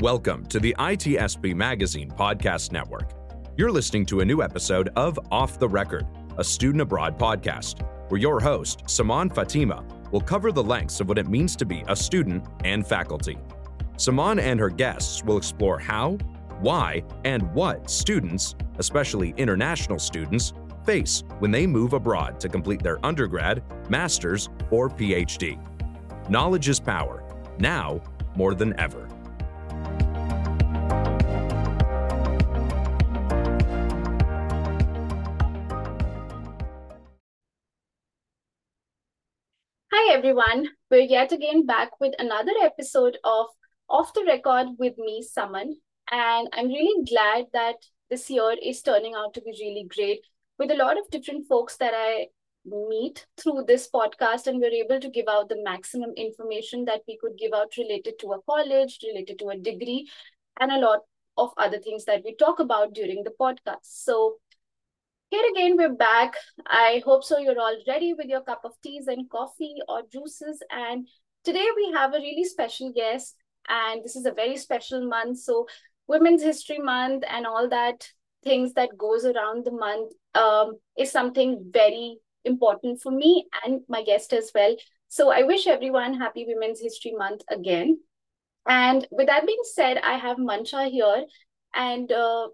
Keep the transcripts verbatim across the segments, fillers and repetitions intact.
Welcome to the I T S P Magazine Podcast Network. You're listening to a new episode of Off the Record, a student abroad podcast, where your host, Saman Fatima, will cover the lengths of what it means to be a student and faculty. Saman and her guests will explore how, why, and what students, especially international students, face when they move abroad to complete their undergrad, master's, or P H D. Knowledge is power, now more than ever. Hi everyone, we're yet again back with another episode of Off the Record with me, Saman, and I'm really glad that this year is turning out to be really great with a lot of different folks that I meet through this podcast, and we're able to give out the maximum information that we could give out related to a college, related to a degree, and a lot of other things that we talk about during the podcast. So here again, we're back. I hope so you're all ready with your cup of teas and coffee or juices. And today we have a really special guest, and this is a very special month. So Women's History Month and all that things that goes around the month um, is something very important for me and my guest as well. So I wish everyone happy Women's History Month again. And with that being said, I have Mansha here, and uh,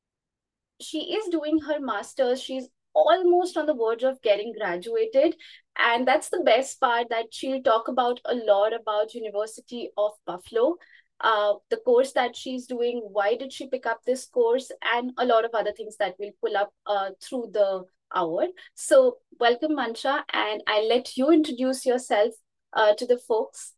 she is doing her master's. She's almost on the verge of getting graduated. And that's the best part, that she'll talk about a lot about University of Buffalo, uh, the course that she's doing, why did she pick up this course, and a lot of other things that we'll pull up uh, through the hour. So welcome, Mansha, and I'll let you introduce yourself uh, to the folks.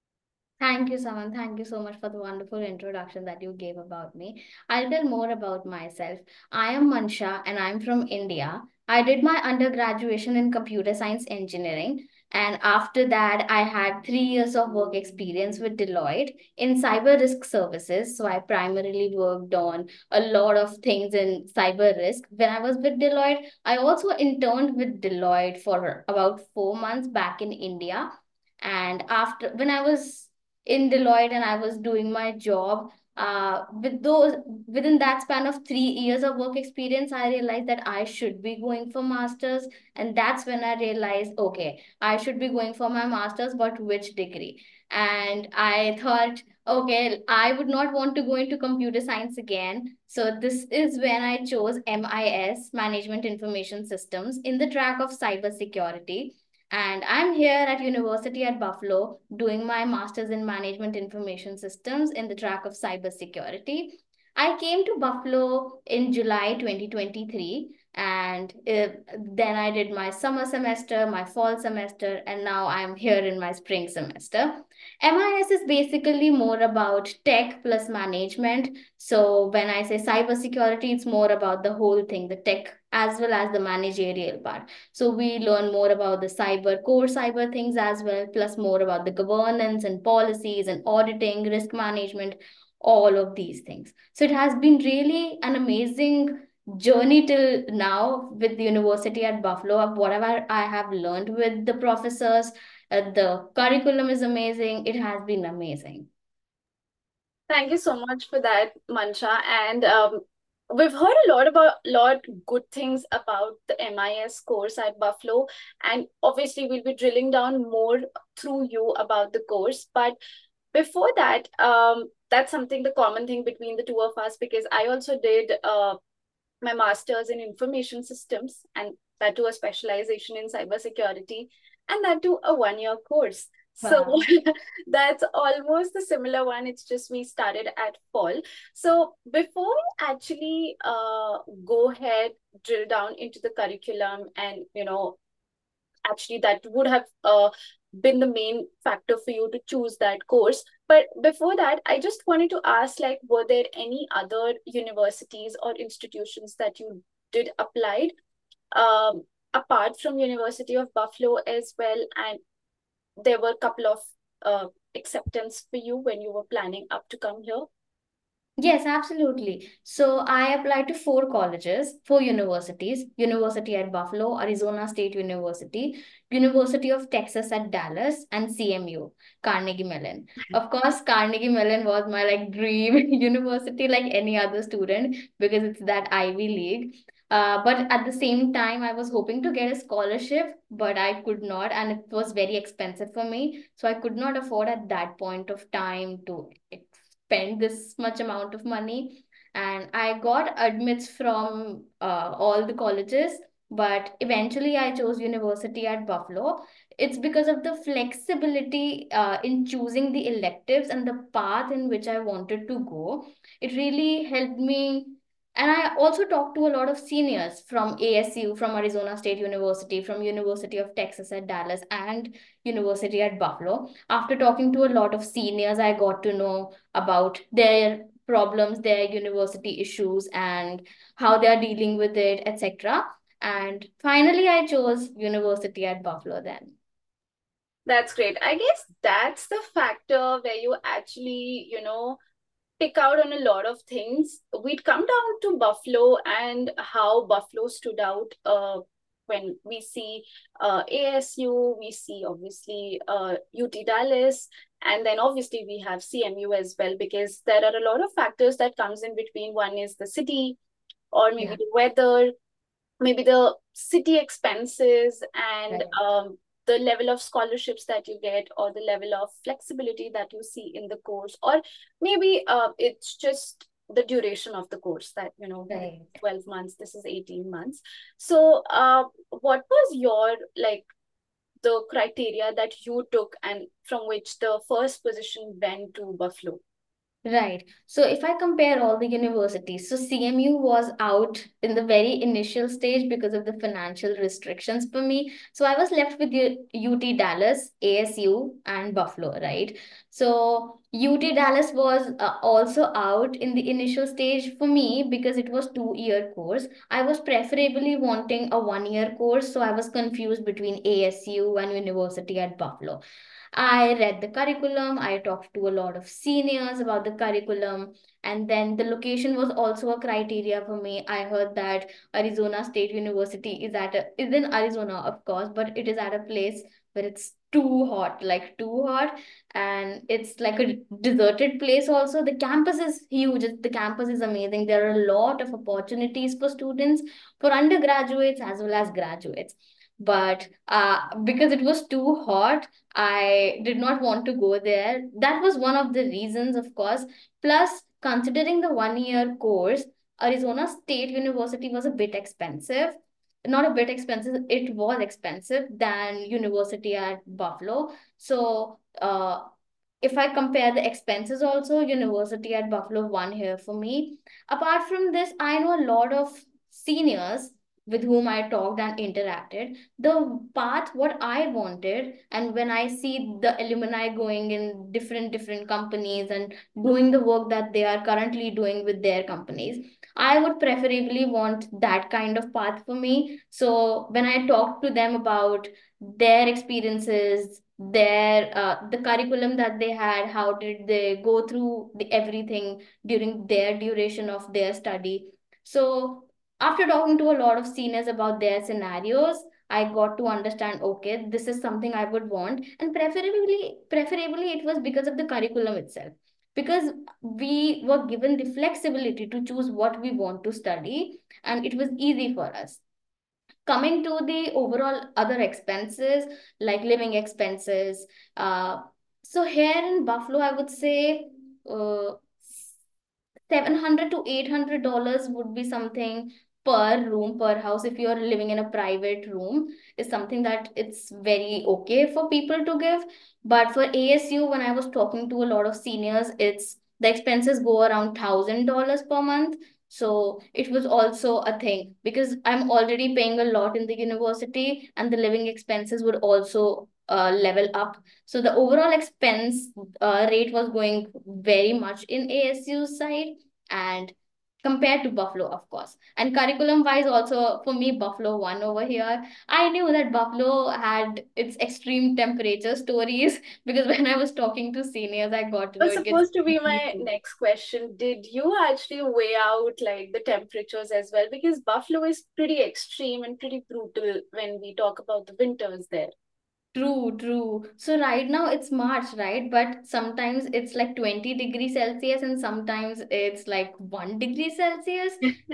Thank you, Saman. Thank you so much for the wonderful introduction that you gave about me. I'll tell more about myself. I am Mansha and I'm from India. I did my undergraduation in computer science engineering. And after that, I had three years of work experience with Deloitte in cyber risk services. So I primarily worked on a lot of things in cyber risk. When I was with Deloitte, I also interned with Deloitte for about four months back in India. And after, when I was in Deloitte and I was doing my job, uh, with those within that span of three years of work experience, I realized that I should be going for masters, and that's when I realized, okay, I should be going for my masters, but which degree? And I thought, okay, I would not want to go into computer science again. So this is when I chose M I S, Management Information Systems, in the track of cybersecurity. And I'm here at University at Buffalo doing my master's in management information systems in the track of cybersecurity. I came to Buffalo in July twenty twenty-three, and uh, then I did my summer semester, my fall semester, and now I'm here in my spring semester. M I S is basically more about tech plus management. So when I say cybersecurity, it's more about the whole thing, the tech as well as the managerial part. So we learn more about the cyber, core cyber things as well, plus more about the governance and policies and auditing, risk management, all of these things. So it has been really an amazing journey till now with the university at Buffalo. Of whatever I have learned with the professors, uh, the curriculum is amazing. It has been amazing. Thank you so much for that, Mansha. And um, we've heard a lot about lot good things about the M I S course at Buffalo, and obviously we'll be drilling down more through you about the course. But before that, um, that's something the common thing between the two of us, because I also did uh, my master's in information systems, and that too a specialization in cybersecurity, and that too a one-year course. So Wow. that's almost the similar one. It's just we started at fall. So before we actually uh, go ahead, drill down into the curriculum, and you know, actually that would have uh, been the main factor for you to choose that course. But before that, I just wanted to ask, like, were there any other universities or institutions that you did applied um, apart from University of Buffalo as well? And there were a couple of uh, acceptance for you when you were planning up to come here? Yes, absolutely. So I applied to four colleges, four universities: University at Buffalo, Arizona State University, University of Texas at Dallas, and C M U, Carnegie Mellon. Of course, Carnegie Mellon was my like dream university, like any other student, because it's that Ivy League. Uh, but at the same time, I was hoping to get a scholarship, but I could not, and it was very expensive for me. So I could not afford at that point of time to spend this much amount of money. And I got admits from uh, all the colleges, but eventually I chose University at Buffalo. It's because of the flexibility uh, in choosing the electives and the path in which I wanted to go. It really helped me. And I also talked to a lot of seniors from A S U, from Arizona State University, from University of Texas at Dallas, and University at Buffalo. After talking to a lot of seniors, I got to know about their problems, their university issues, and how they are dealing with it, et cetera. And finally, I chose University at Buffalo then. That's great. I guess that's the factor where you actually, you know, pick out on a lot of things. We'd come down to Buffalo and how Buffalo stood out uh, when we see uh, A S U, we see obviously uh, U T Dallas, and then obviously we have C M U as well, because there are a lot of factors that comes in between. One is the city, or maybe Yeah, the weather, maybe the city expenses, and right. um, the level of scholarships that you get, or the level of flexibility that you see in the course, or maybe uh, it's just the duration of the course, that you know this Right. is twelve months, this is eighteen months. So uh, what was your like the criteria that you took, and from which the first position went to Buffalo? Right. So if I compare all the universities, so C M U was out in the very initial stage because of the financial restrictions for me. So I was left with U- UT Dallas, A S U, and Buffalo, right? So U T Dallas was uh, also out in the initial stage for me because it was two-year course. I was preferably wanting a one-year course, so I was confused between A S U and University at Buffalo. I read the curriculum, I talked to a lot of seniors about the curriculum, and then the location was also a criteria for me. I heard that Arizona State University is at a, is in Arizona, of course, but it is at a place where it's too hot, like too hot, and it's like a deserted place also. The campus is huge, it's- the campus is amazing. There are a lot of opportunities for students, for undergraduates as well as graduates. But uh, because it was too hot, I did not want to go there. That was one of the reasons, of course. Plus, considering the one year course, Arizona State University was a bit expensive. Not a bit expensive, it was expensive than University at Buffalo. So, uh, if I compare the expenses also, University at Buffalo won here for me. Apart from this, I know a lot of seniors with whom I talked and interacted. The path what I wanted, and when I see the alumni going in different different companies and doing the work that they are currently doing with their companies, I would preferably want that kind of path for me. So when I talked to them about their experiences, their uh, the curriculum that they had, how did they go through the everything during their duration of their study. So after talking to a lot of seniors about their scenarios, I got to understand, okay, this is something I would want. And preferably preferably it was because of the curriculum itself, because we were given the flexibility to choose what we want to study, and it was easy for us. Coming to the overall other expenses, like living expenses, uh, so here in Buffalo, I would say uh, seven hundred to eight hundred dollars would be something per room, per house. If you're living in a private room, is something that it's very okay for people to give. But for A S U, when I was talking to a lot of seniors, it's the expenses go around thousand dollars per month. So it was also a thing because I'm already paying a lot in the university, and the living expenses would also uh, level up. So the overall expense uh, rate was going very much in A S U's side. And compared to Buffalo, of course. And curriculum wise, also for me, Buffalo won over here. I knew that Buffalo had its extreme temperature stories because when I was talking to seniors, I got to know Was it gets supposed to be really my cold. next question. Did you actually weigh out like the temperatures as well? Because Buffalo is pretty extreme and pretty brutal when we talk about the winters there. True, true. So right now it's March, right? But sometimes it's like twenty degrees Celsius and sometimes it's like one degree Celsius.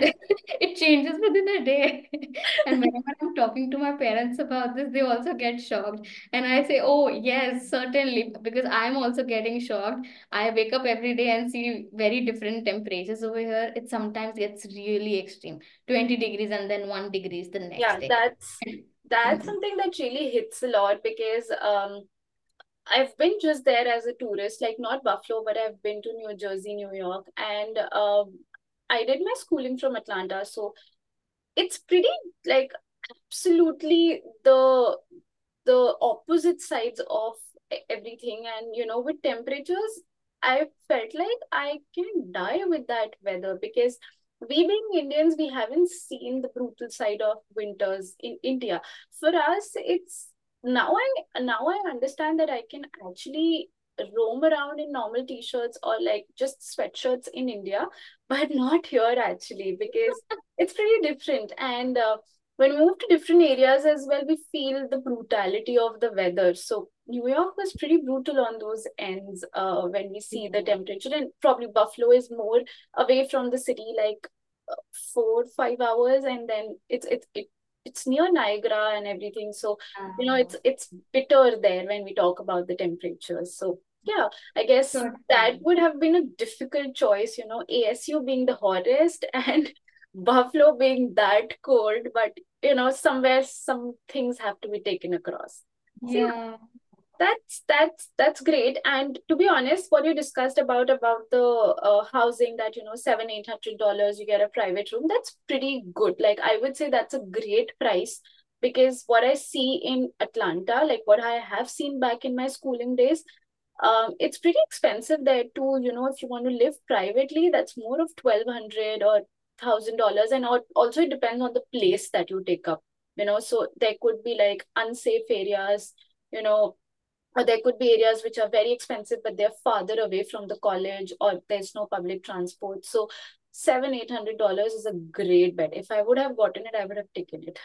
It changes within a day. And whenever I'm talking to my parents about this, they also get shocked. And I say, oh, yes, certainly, because I'm also getting shocked. I wake up every day and see very different temperatures over here. It sometimes gets really extreme. twenty degrees and then one degree is the next Yeah, day. that's that's Mhm. something that really hits a lot because um I've been just there as a tourist, like not Buffalo, but I've been to New Jersey, New York, and um I did my schooling from Atlanta, so it's pretty like absolutely the the opposite sides of e- everything. And you know, with temperatures, I felt like I can die with that weather because we being Indians, we haven't seen the brutal side of winters in India. For us, it's now I now I understand that I can actually roam around in normal t-shirts or like just sweatshirts in India, but not here actually because it's pretty different. And uh, when we move to different areas as well, we feel the brutality of the weather. So New York was pretty brutal on those ends uh, when we see the Yeah. temperature, and probably Buffalo is more away from the city, like uh, four five hours, and then it's it's it, it's near Niagara and everything. So you know, it's Uh, it's bitter there when we talk about the temperatures. So yeah, I guess that Certainly. would have been a difficult choice. You know, A S U being the hottest and Buffalo being that cold, but you know, somewhere some things have to be taken across. So yeah, Yeah. that's that's that's great. And to be honest, what you discussed about about the uh, housing, that you know, seven eight hundred dollars you get a private room, that's pretty good. Like I would say that's a great price because what I see in Atlanta, like what I have seen back in my schooling days, um, it's pretty expensive there too. You know, if you want to live privately, that's more of twelve hundred or thousand dollars, and al- also it depends on the place that you take up. You know, so there could be like unsafe areas. You know, or there could be areas which are very expensive, but they're farther away from the college, or there's no public transport. So seven eight hundred dollars is a great bet. If I would have gotten it, I would have taken it.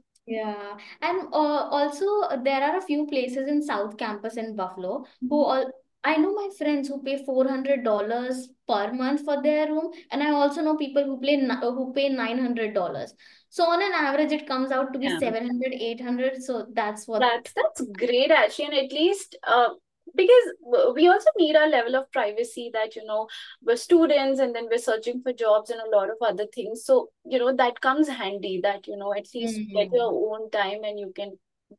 Yeah. And uh, also, uh, there are a few places in South Campus in Buffalo who Mhm. all I know my friends who pay four hundred dollars per month for their room, and I also know people who play ni- uh, who pay nine hundred dollars. So on an average, it comes out to be Yeah. seven hundred, eight hundred. So that's what. That's that's great actually, and at least uh, because w- we also need our level of privacy. That you know, we're students and then we're searching for jobs and a lot of other things. So you know, that comes handy. That you know, at least you get your Mm. own time and you can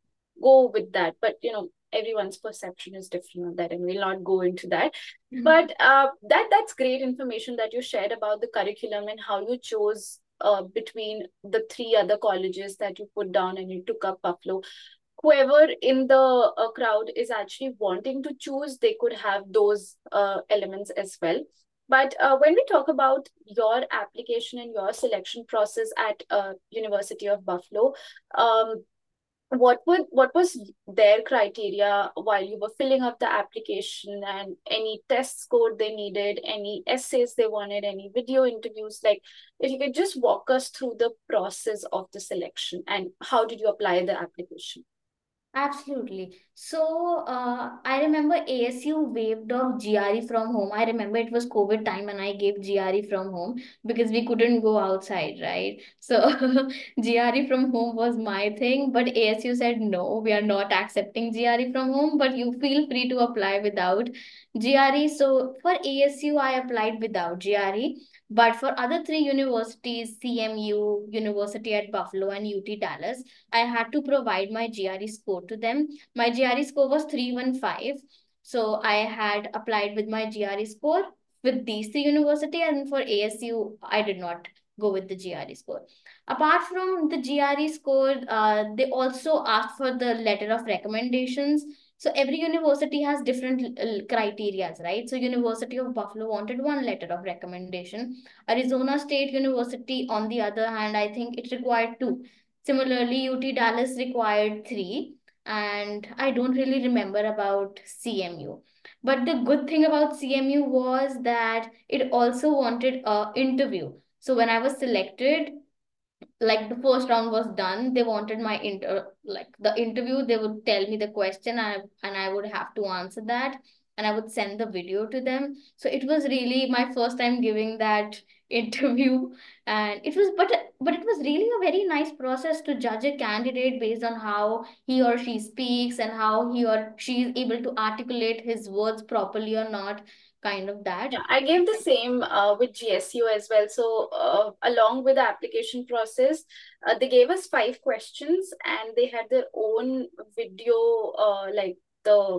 go with that. But you know, everyone's perception is different on that, and we'll not go into that. But uh, that that's great information that you shared about the curriculum and how you chose uh, between the three other colleges that you put down and you took up Buffalo. Whoever in the uh, crowd is actually wanting to choose, they could have those uh, elements as well. But uh, when we talk about your application and your selection process at uh, University of Buffalo, um, what would what was their criteria while you were filling up the application, and any test score they needed, any essays they wanted, any video interviews? Like if you could just walk us through the process of the selection and how did you apply the application? Absolutely. So, uh, I remember A S U waived off G R E from home. I remember it was COVID time and I gave G R E from home because we couldn't go outside, right? So, G R E from home was my thing, but A S U said no, we are not accepting G R E from home, but you feel free to apply without G R E. So, for A S U, I applied without G R E. But for other three universities, C M U, University at Buffalo, and U T Dallas, I had to provide my G R E score to them. My G R E score was three fifteen. So I had applied with my G R E score with these three university, and for A S U, I did not go with the G R E score. Apart from the G R E score, uh, they also asked for the letter of recommendations So every university has different criteria, right? So University of Buffalo wanted one letter of recommendation. Arizona State University, on the other hand, I think it required two. Similarly, U T Dallas required three. And I don't really remember about C M U. But the good thing about C M U was that it also wanted a interview. So when I was selected, like the first round was done, they wanted my inter like the interview. They would tell me the question, and I, and I would have to answer that, and I would send the video to them. So it was really my first time giving that interview. And it was but but it was really a very nice process to judge a candidate based on how he or she speaks and how he or she is able to articulate his words properly or not, kind of that. Yeah, I gave the same uh, with G S U as well. So, uh, along with the application process, uh, they gave us five questions and they had their own video, uh, like the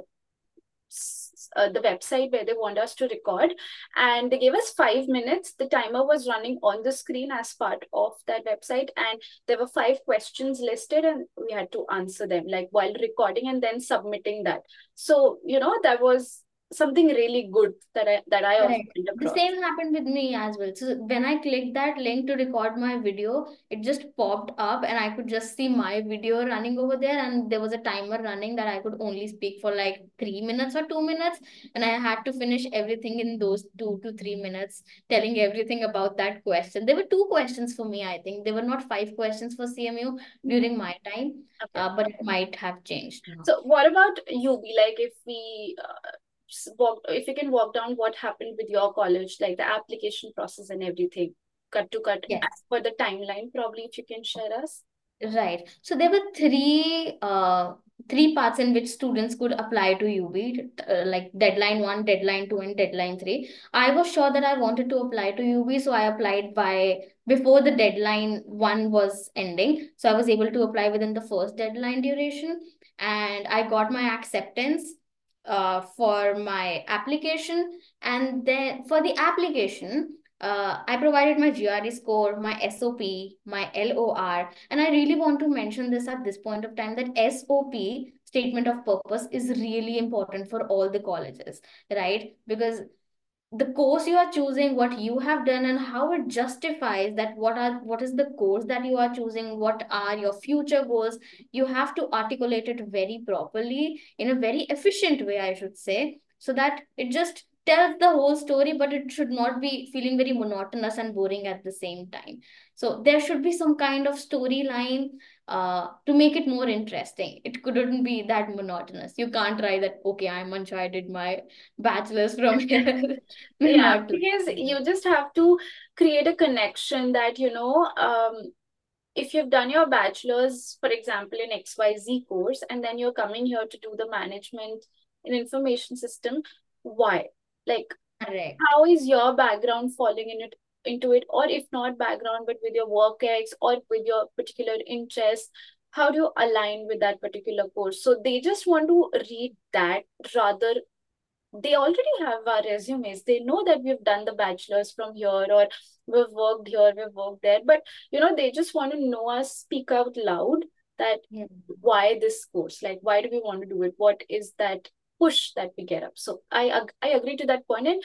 uh, the website where they want us to record, and they gave us five minutes. The timer was running on the screen as part of that website, and there were five questions listed and we had to answer them like while recording and then submitting that. So you know that was something really good that i that i also Correct. went The across. same happened with me as well. So when I clicked that link to record my video, it just popped up and I could just see my video running over there. And there was a timer running that I could only speak for like three minutes or two minutes. And I had to finish everything in those two to three minutes, telling everything about that question. There were two questions for me, I think. There were not five questions for C M U during my time, Okay. uh, but it might have changed now. So what about you? Be like if we uh, s- walk, if you can walk down what happened with your college, like the application process and everything, cut to cut, Yes. as per the timeline, probably if you can share us. Right. So there were three uh three parts in which students could apply to U B, uh, like deadline one, deadline two, and deadline three. I was sure that I wanted to apply to U B, so I applied by before the deadline one was ending. So I was able to apply within the first deadline duration, and I got my acceptance uh for my application. And then for the application, uh, I provided my G R E score, my S O P, my L O R, and I really want to mention this at this point of time that S O P, statement of purpose, is really important for all the colleges, right? Because the course you are choosing, what you have done, and how it justifies that what are what is the course that you are choosing, what are your future goals, you have to articulate it very properly in a very efficient way, I should say, so that it just tells the whole story, but it should not be feeling very monotonous and boring at the same time. So there should be some kind of storyline uh, to make it more interesting. It couldn't be that monotonous. You can't write that, okay, I'm Ansha, I did my bachelor's from here. Yeah, Not like because that. you just have to create a connection that, you know, um, if you've done your bachelor's, for example, in X Y Z course, and then you're coming here to do the management in information system, why? Like, Correct. how is your background falling in it into it, or if not background, but with your work ex or with your particular interest, how do you align with that particular course? So they just want to read that rather they already have our resumes. They know that we've done the bachelor's from here or we've worked here, we've worked there. But you know, they just want to know us speak out loud that Yeah. why this course? Like why do we want to do it? What is that push that we get up? So I ag- I agree to that point. And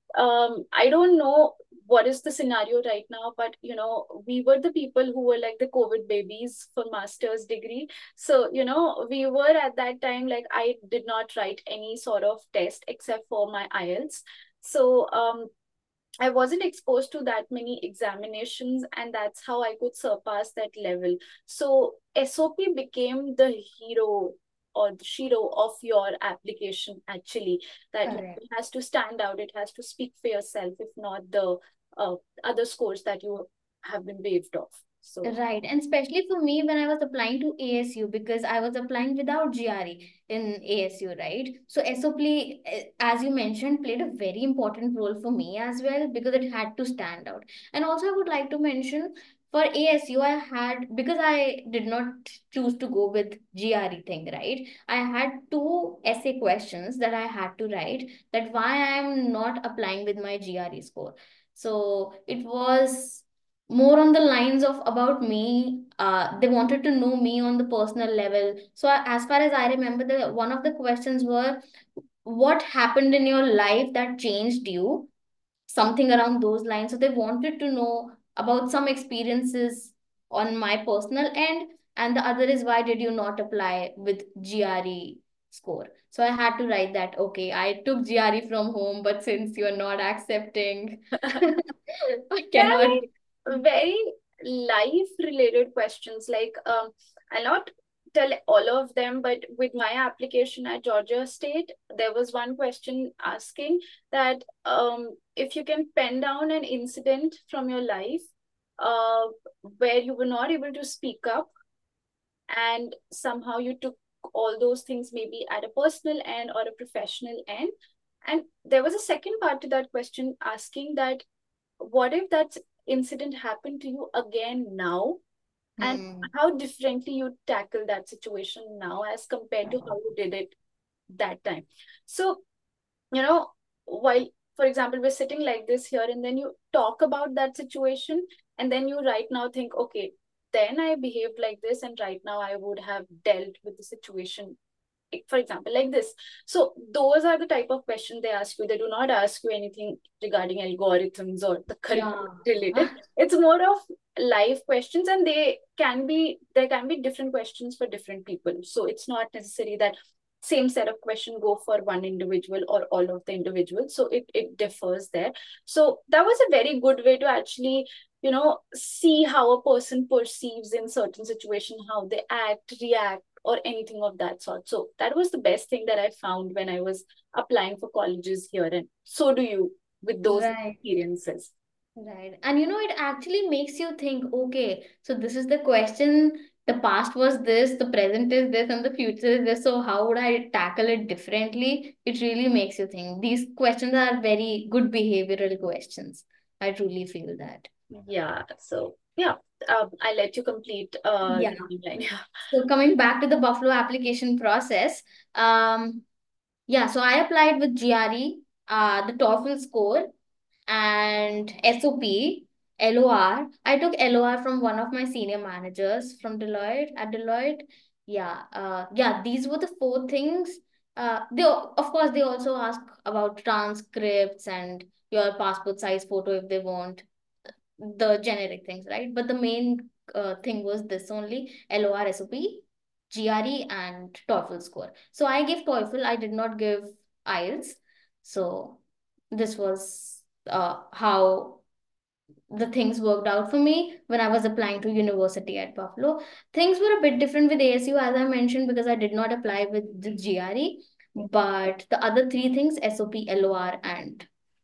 um I don't know what is the scenario right now, but you know, we were the people who were like the COVID babies for master's degree. So you know, we were at that time like I did not write any sort of test except for my I E L T S. So um I wasn't exposed to that many examinations, and that's how I could surpass that level. So S O P became the hero or the hero of your application, actually, that you know, Correct. it has to stand out, it has to speak for yourself, if not the uh, other scores that you have been waived off. So Right. And especially for me, when I was applying to A S U, because I was applying without G R E in A S U, right? So S O P, eh, as you mentioned, played a very important role for me as well because it had to stand out. And also, I would like to mention for A S U, I had, because I did not choose to go with G R E thing, right? I had two essay questions that I had to write, that why I am not applying with my G R E score. So it was more on the lines of about me. Uh, they wanted to know me on the personal level. So a- as far as I remember, the one of the questions were, what happened in your life that changed you? Something around those lines. So they wanted to know about some experiences on my personal end, and the other is, why did you not apply with G R E score? So I had to write that, okay, I took G R E from home, but since you're not accepting, I Yeah, cannot. like very life related questions. Like, um, I'll not tell all of them, but with my application at Georgia State, there was one question asking that um, if you can pen down an incident from your life uh, where you were not able to speak up, and somehow you took all those things maybe at a personal end or a professional end. And there was a second part to that question asking that what if that incident happened to you again now, and Hmm. how differently you tackle that situation now as compared to how you did it that time. So, you know, while, for example, we're sitting like this here, and then you talk about that situation, and then you right now think, okay, then I behaved like this, and right now I would have dealt with the situation, for example, like this. So those are the type of questions they ask you. They do not ask you anything regarding algorithms or the curriculum Yeah. related. It's more of life questions, and they can be there can be different questions for different people. So it's not necessary that same set of question go for one individual or all of the individuals. So it, it differs there. So that was a very good way to actually, you know, see how a person perceives in certain situation, how they act, react, or anything of that sort. So that was the best thing that I found when I was applying for colleges here. And so do you with those Right. experiences. Right. And you know, it actually makes you think, okay, so this is the question. The past was this, the present is this, and the future is this. So how would I tackle it differently? It really makes you think. These questions are very good behavioral questions. I truly feel that. Yeah. So yeah, um, I let you complete uh, Yeah. the timeline. So coming back to the Buffalo application process, um, yeah, so I applied with G R E, uh, the TOEFL score, and S O P, L O R. I took L O R from one of my senior managers from Deloitte at Deloitte. Yeah, uh, yeah, these were the four things. Uh, they of course they also ask about transcripts and your passport size photo if they want, the generic things, right? But the main uh, thing was this only: L O R, S O P, G R E, and TOEFL score. So I gave TOEFL. I did not give I E L T S. So this was uh, how the things worked out for me when I was applying to university at Buffalo. Things were a bit different with A S U, as I mentioned, because I did not apply with the G R E. But the other three things, S O P, L O R, and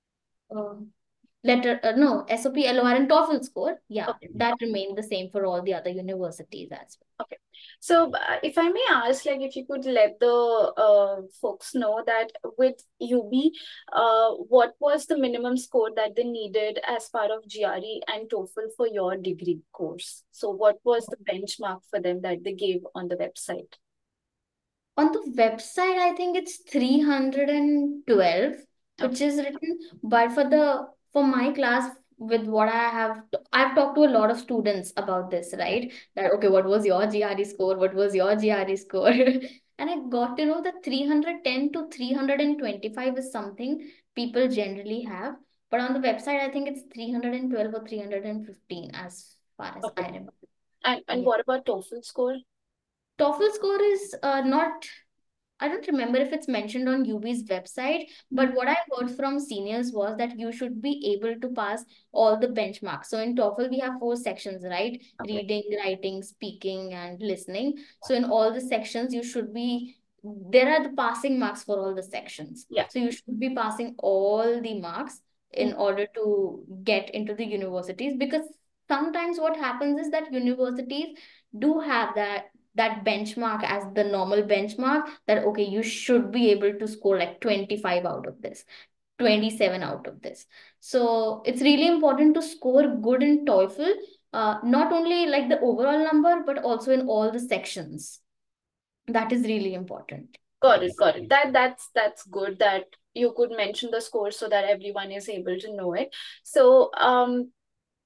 uh, letter, uh, no, S O P, L O R, and TOEFL score, yeah, Okay. that remained the same for all the other universities as Okay. So, uh, if I may ask, like, if you could let the uh, folks know that with U B, uh, what was the minimum score that they needed as part of G R E and TOEFL for your degree course? So, what was the benchmark for them that they gave on the website? well. On the website, I think it's three hundred twelve, which Okay. is written, but for the for my class, with what I have, I've talked to a lot of students about this, right? That, okay, what was your G R E score? What was your G R E score? And I got to know that three hundred ten to three hundred twenty-five is something people generally have. But on the website, I think it's three hundred twelve or three hundred fifteen as far as I Okay. remember. And and Yeah. what about TOEFL score? TOEFL score is uh, not, I don't remember if it's mentioned on U B's website, but what I heard from seniors was that you should be able to pass all the benchmarks. So in TOEFL, we have four sections, right? Okay. Reading, writing, speaking, and listening. So in all the sections, you should be, there are the passing marks for all the sections. Yeah. So you should be passing all the marks in Mm. order to get into the universities, because sometimes what happens is that universities do have that that benchmark as the normal benchmark, that okay, you should be able to score like twenty-five out of this, twenty-seven out of this. So it's really important to score good in TOEFL, uh, not only like the overall number, but also in all the sections. That is really important, Got it. guys. Got it. That that's that's good that you could mention the score so that everyone is able to know it. So, um,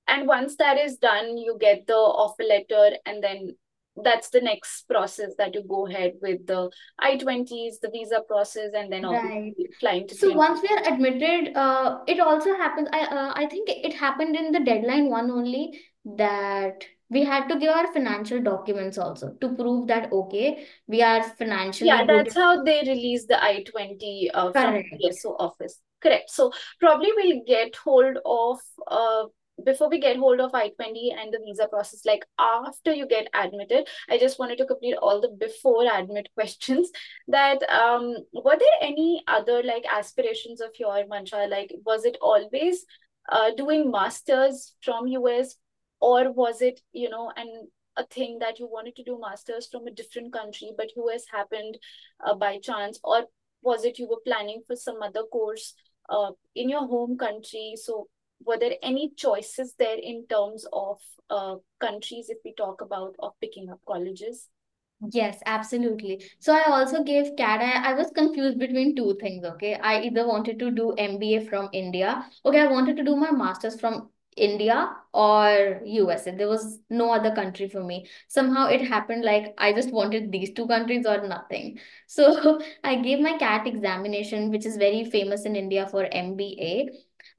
and once that is done, you get the offer letter, and then that's the next process that you go ahead with the I twenties, the visa process, and then Right. obviously flying to So Canada. once we are admitted, uh, it also happens. I uh, I think it happened in the deadline one only, that we had to give our financial documents also to prove that okay, we are Yeah, financially good. that's how they release the I twenty uh, from Correct. the P S O office. Correct. So probably we'll get hold of uh before we get hold of I twenty and the visa process, like after you get admitted. I just wanted to complete all the before admit questions. That um were there any other like aspirations of your, Mancha? Like, was it always uh doing masters from U S, or was it, you know, and a thing that you wanted to do masters from a different country, but U S happened uh, by chance, or was it you were planning for some other course uh, in your home country? So were there any choices there in terms of uh, countries, if we talk about, of picking up colleges? Yes, absolutely. So I also gave C A D. I, I was confused between two things, okay? I either wanted to do M B A from India. Okay, I wanted to do my master's from India or U S A. There was no other country for me. Somehow it happened like I just wanted these two countries or nothing. So I gave my C A T examination, which is very famous in India for M B A.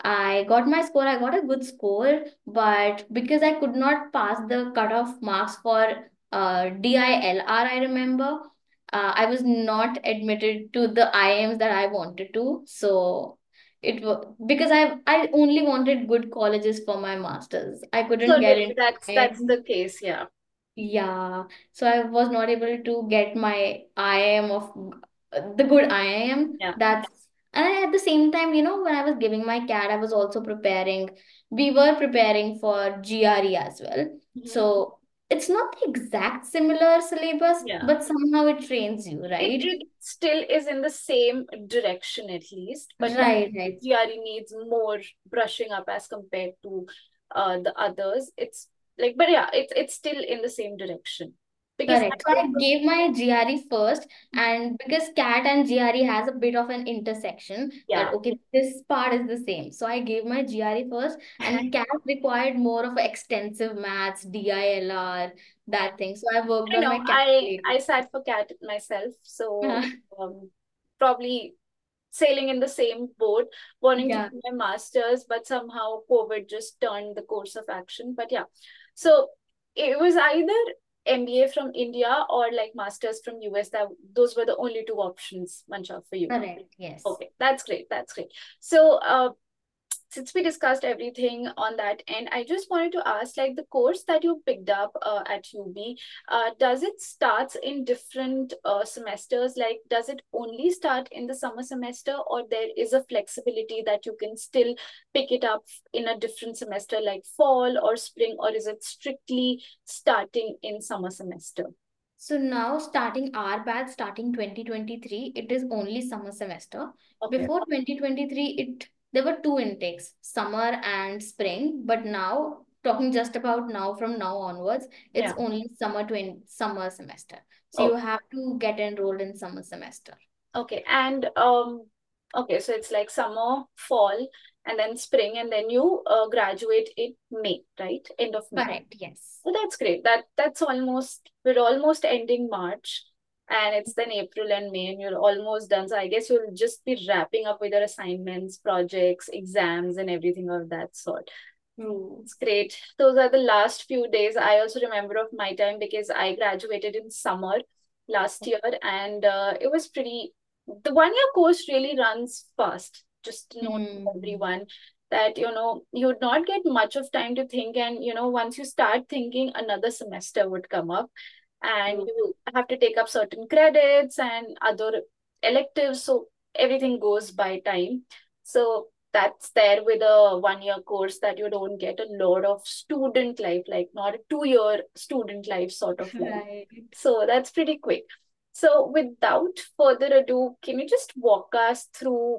I got my score. I got a good score, but because I could not pass the cutoff marks for uh, D I L R, I remember. Uh, I was not admitted to the I I Ms that I wanted to. So it was because I I only wanted good colleges for my masters. I couldn't get Certainly, into that's that's I I M. the case, yeah. Yeah. So I was not able to get my I I M of the good I I M. Yeah. That's and I, at the same time, you know, when I was giving my C A D, I was also preparing. We were preparing for G R E as well. Mhm. So it's not the exact similar syllabus, Yeah. but somehow it trains you, It, right? it still is in the same direction at least, but yeah, Right, right. G R E needs more brushing up as compared to uh, the others. It's like, but yeah, it's it's still in the same direction because Correct. So I I also, gave my G R E first, and because C A T and G R E has a bit of an intersection that yeah. okay, this part is the same. So I gave my G R E first, and C A T required more of a extensive maths, D I L R, that thing. So I worked I on know, my I calculator. I sat for C A T myself, so Uh, um, probably sailing in the same boat, wanting to yeah, do my master's, but somehow COVID just turned the course of action. But yeah, so it was either M B A from India or like master's from U S. That those were the only two options, Mancha, for you. correct. Yes. Okay, that's great. That's great. So, uh, since we discussed everything on that end, I just wanted to ask, like, the course that you picked up uh, at U B, uh, does it starts in different uh, semesters? Like, does it only start in the summer semester, or there is a flexibility that you can still pick it up in a different semester, like fall or spring, or is it strictly starting in summer semester? So now starting our batch, starting twenty twenty-three, it is only summer semester. Okay. Before twenty twenty-three, it there were two intakes, summer and spring. But now, talking just about now from now onwards, it's Yeah. only summer twin summer semester. So Oh, you have to get enrolled in summer semester. okay. And um, okay, so it's like summer, fall, and then spring, and then you uh, graduate in May, right? End of May. Correct, yes. Well, that's great. That that's almost, we're almost ending March, and it's then April and May, and you're almost done. So I guess you'll just be wrapping up with your assignments, projects, exams, and everything of that sort. True. It's great. Those are the last few days. I also remember of my time because I graduated in summer last year, and uh, it was pretty. The one year course really runs fast. Just to note to Hmm. everyone that you know you would not get much of time to think, and you know once you start thinking, another semester would come up, and True. you have to take up certain credits and other electives. So everything goes by time. So that's there with a one year course, that you don't get a lot of student life, like not a two year student life sort of life. Right. So that's pretty quick. So without further ado, can you just walk us through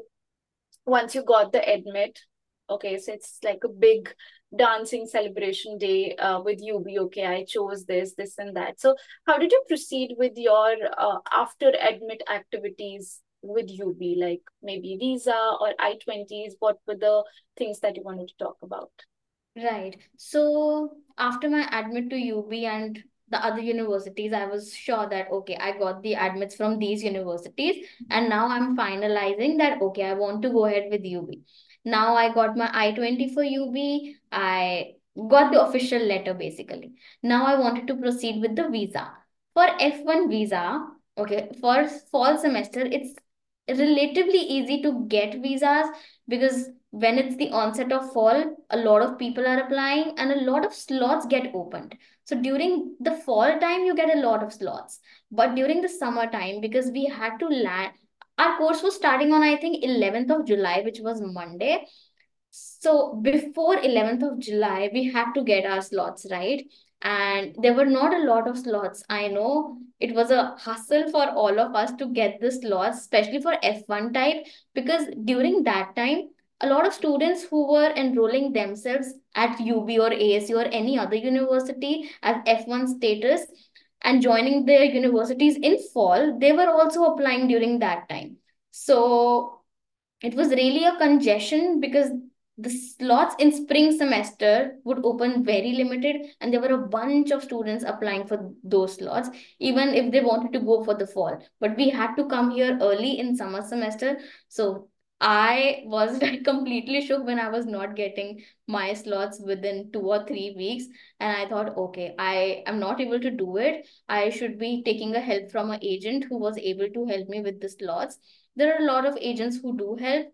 once you got the admit? Okay, so it's like a big dancing celebration day uh, with U B. Okay, I chose this, this, and that. So, how did you proceed with your uh, after admit activities with U B? Like maybe visa or I twenties? What were the things that you wanted to talk about? Right. So after my admit to U B and the other universities, I was sure that okay, I got the admits from these universities, and now I'm finalizing that okay, I want to go ahead with U B. Now I got my I twenty for U B. I got the official letter basically. Now I wanted to proceed with the visa. For F one visa, okay, for fall semester, it's relatively easy to get visas because when it's the onset of fall, a lot of people are applying and a lot of slots get opened. So during the fall time, you get a lot of slots. But during the summer time, because we had to land, our course was starting on, I think, eleventh of July, which was Monday. So before eleventh of July, we had to get our slots, right? And there were not a lot of slots. I know it was a hustle for all of us to get the slots, especially for F one type, because during that time, a lot of students who were enrolling themselves at U B or A S U or any other university as F one status and joining their universities in fall, they were also applying during that time. So it was really a congestion because the slots in spring semester would open very limited and there were a bunch of students applying for those slots even if they wanted to go for the fall, but we had to come here early in summer semester. So I was like completely shook when I was not getting my slots within two or three weeks, and I thought okay, I am not able to do it. I should be taking a help from an agent who was able to help me with the slots. There are a lot of agents who do help,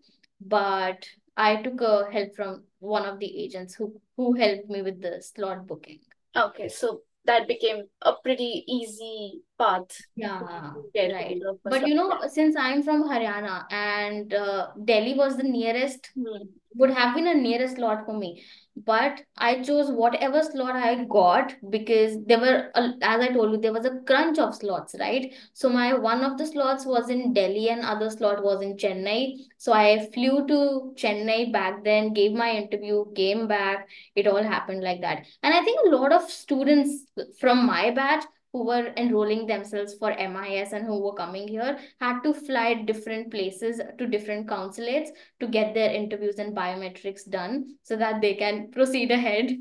but I took a help from one of the agents who who helped me with the slot booking. Okay, so that became a pretty easy path Yeah, to get right. hold of a But you slot. know, since I'm from Haryana and uh, Delhi was the nearest, Hmm. would have been a nearest slot for me. But I chose whatever slot I got because there were, a- as I told you, there was a crunch of slots, right? So my one of the slots was in Delhi and other slot was in Chennai. So I flew to Chennai back then, gave my interview, came back. It all happened like that. And I think a lot of students from my batch who were enrolling themselves for M I S and who were coming here had to fly different places to different consulates to get their interviews and biometrics done so that they can proceed ahead.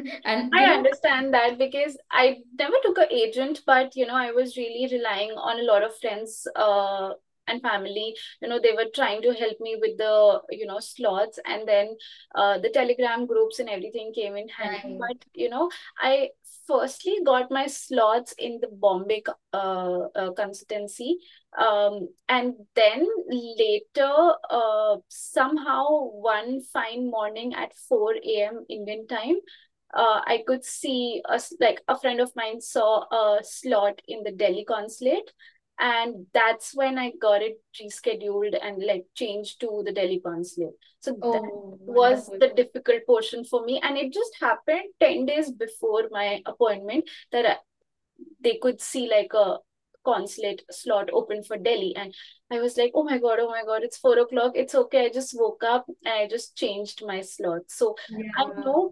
And I you know, understand that because I never took an agent, but you know, I was really relying on a lot of friends uh, and family. You know, they were trying to help me with the, you know, slots, and then uh, the Telegram groups and everything came in handy. right. But you know, I firstly got my slots in the Bombay uh, uh, consultancy, um, and then later, uh, somehow one fine morning at four a m. Indian time, uh, I could see us like a friend of mine saw a slot in the Delhi consulate, and that's when I got it rescheduled and like changed to the Delhi consulate. So that Oh, was wonderful. the difficult portion for me, and it just happened ten days before my appointment that I, they could see like a consulate slot open for Delhi, and I was like, oh my god, oh my god, it's four o'clock. It's okay. I just woke up and I just changed my slot. So I Yeah. know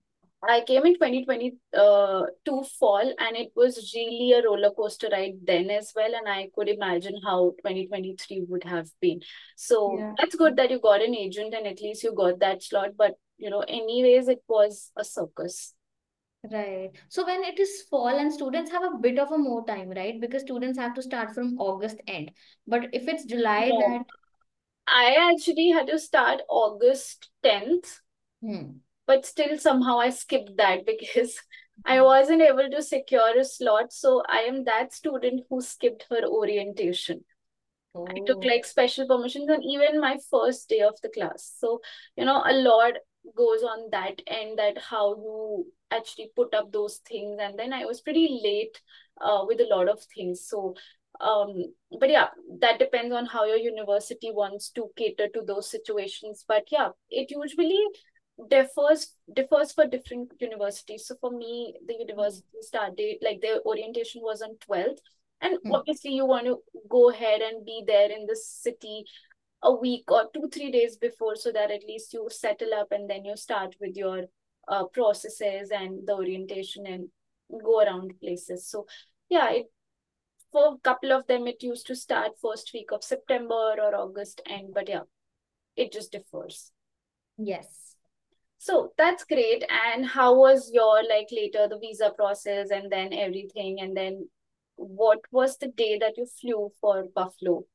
I came in twenty twenty-two fall, and it was really a roller coaster ride then as well. And I could imagine how twenty twenty-three would have been. So Yeah. that's good that you got an agent and at least you got that slot. But, you know, anyways, it was a circus. Right. So when it is fall and students have a bit of a more time, right? Because students have to start from August end. But if it's July, No, that I actually had to start August tenth, hmm. but still somehow I skipped that because I wasn't able to secure a slot. So I am that student who skipped her orientation. I took Oh, like special permissions and even my first day of the class. So, you know, a lot goes on that end, that how you actually put up those things. And then I was pretty late uh, with a lot of things. So, um, but yeah, that depends on how your university wants to cater to those situations. But yeah, it usually differs differs for different universities. So for me, the university started like the orientation was on twelfth, and hmm. obviously you want to go ahead and be there in the city a week or two three days before, so that at least you settle up and then you start with your uh, processes and the orientation and go around places. So yeah, it for a couple of them it used to start first week of September or August end, but yeah, it just differs. Yes. So that's great. And how was your like later the visa process and then everything? And then what was the day that you flew for Buffalo?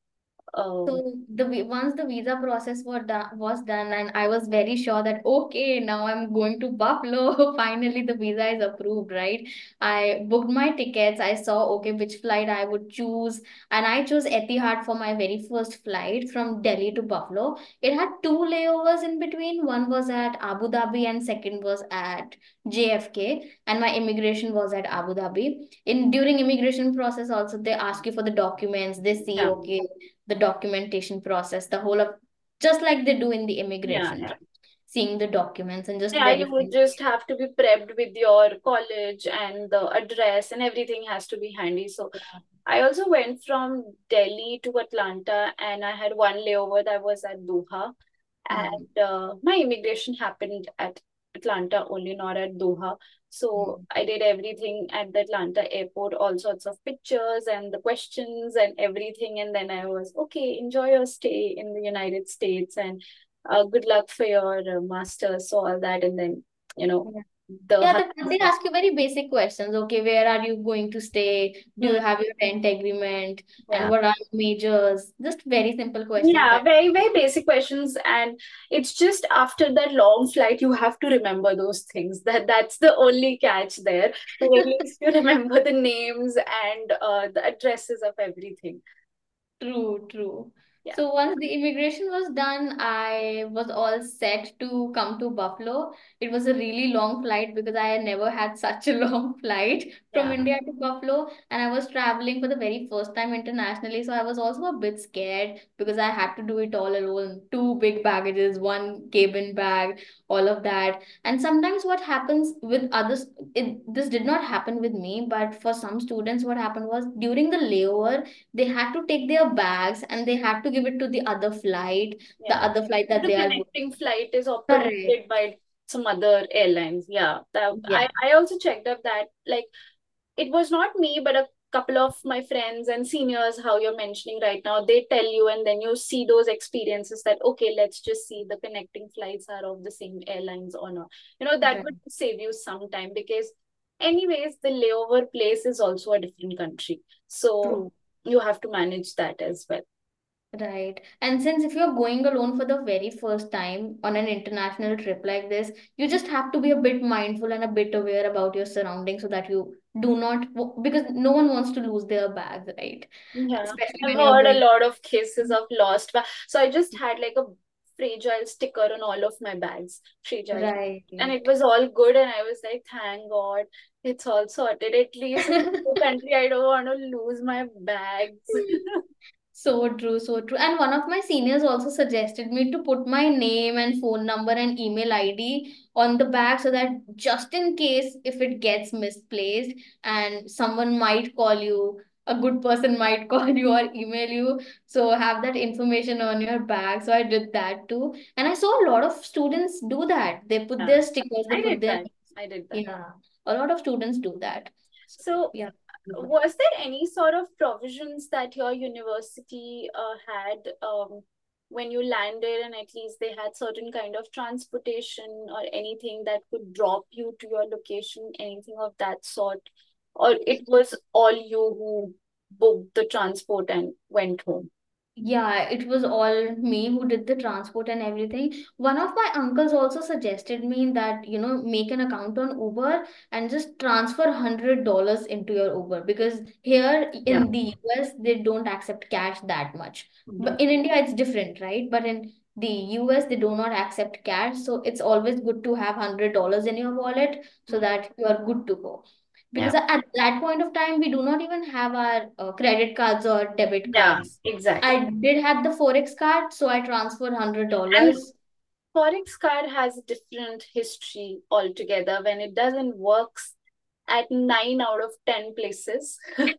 Um, So the vi- once the visa process was done was done, and I was very sure that okay, now I'm going to Buffalo. Finally, the visa is approved, right? I booked my tickets. I saw okay which flight I would choose, and I chose Etihad for my very first flight from Delhi to Buffalo. It had two layovers in between. One was at Abu Dhabi, and second was at J F K. And my immigration was at Abu Dhabi. In during immigration process, also they ask you for the documents. They see yeah, okay the documentation process, the whole of just like they do in the yeah, immigration, yeah. right? Seeing the documents and just Yeah, you would verifying. just have to be prepped with your college and the address and everything has to be handy. So Yeah. I also went from Delhi to Atlanta and I had one layover that was at Doha. Hmm. And uh, my immigration happened at Atlanta only, not at Doha. So Hmm. I did everything at the Atlanta airport, all sorts of pictures and the questions and everything. And then I was, okay, enjoy your stay in the United States and uh, good luck for your uh, master's, so all that. And then, you know, Yeah. the Yeah, husband. the, they ask you very basic questions. Okay, where are you going to stay? Do Hmm, you have your rent agreement? And yeah. what are your majors? Just very simple questions Yeah, that. very, very basic questions. And it's just after that long flight, you have to remember those things. That that's the only catch there. But at least you remember the names and uh, the addresses of everything. True, true. Yeah. So once the immigration was done, I was all set to come to Buffalo. It was a really long flight because I had never had such a long flight from Yeah. India to Buffalo, and I was traveling for the very first time internationally. So I was also a bit scared because I had to do it all alone. Two big baggages, one cabin bag, all of that. And sometimes what happens with others, it, this did not happen with me, but for some students, what happened was during the layover they had to take their bags and they had to give it to the other flight, the Yeah. other flight that The they are connecting flight is all correct. provided by some other airlines. Yeah. That Yeah, I, I also checked up that like it was not me, but a couple of my friends and seniors, how you're mentioning right now, they tell you, and then you see those experiences that, okay, let's just see the connecting flights are of the same airlines or not. You know, that right. would save you some time because, anyways, the layover place is also a different country. So True. you have to manage that as well. Right. And since if you're going alone for the very first time on an international trip like this, you just have to be a bit mindful and a bit aware about your surroundings so that you do not, because no one wants to lose their bags, right? Yeah, Especially I've when you're heard a going. lot of cases of lost bag. So I just had like a fragile sticker on all of my bags, fragile. Right. And it was all good. And I was like, thank God, it's all sorted. At least in the country, I don't want to lose my bags. So true, so true. And one of my seniors also suggested me to put my name and phone number and email I D on the bag so that just in case if it gets misplaced and someone might call you, a good person might call you or email you. So have that information on your bag. So I did that too. And I saw a lot of students do that. They put Yeah, their stickers, they I put did their, that. I did that. yeah, a lot of students do that. So So, yeah. was there any sort of provisions that your university uh, had um, when you landed, and at least they had certain kind of transportation or anything that could drop you to your location, anything of that sort? Or it was all you who booked the transport and went home? Yeah, it was all me who did the transport and everything. One of my uncles also suggested me that, you know, make an account on Uber and just transfer one hundred dollars into your Uber because here Yeah. in the U S, they don't accept cash that much. Mhm. But in India, it's different, right? But in the U S, they do not accept cash. So it's always good to have one hundred dollars in your wallet so that you are good to go Yeah. because at that point of time we do not even have our uh, credit cards or debit Yeah, cards. exactly. I did have the forex card, so I transferred hundred And dollars. Forex card has a different history altogether when it doesn't works at nine out of ten places.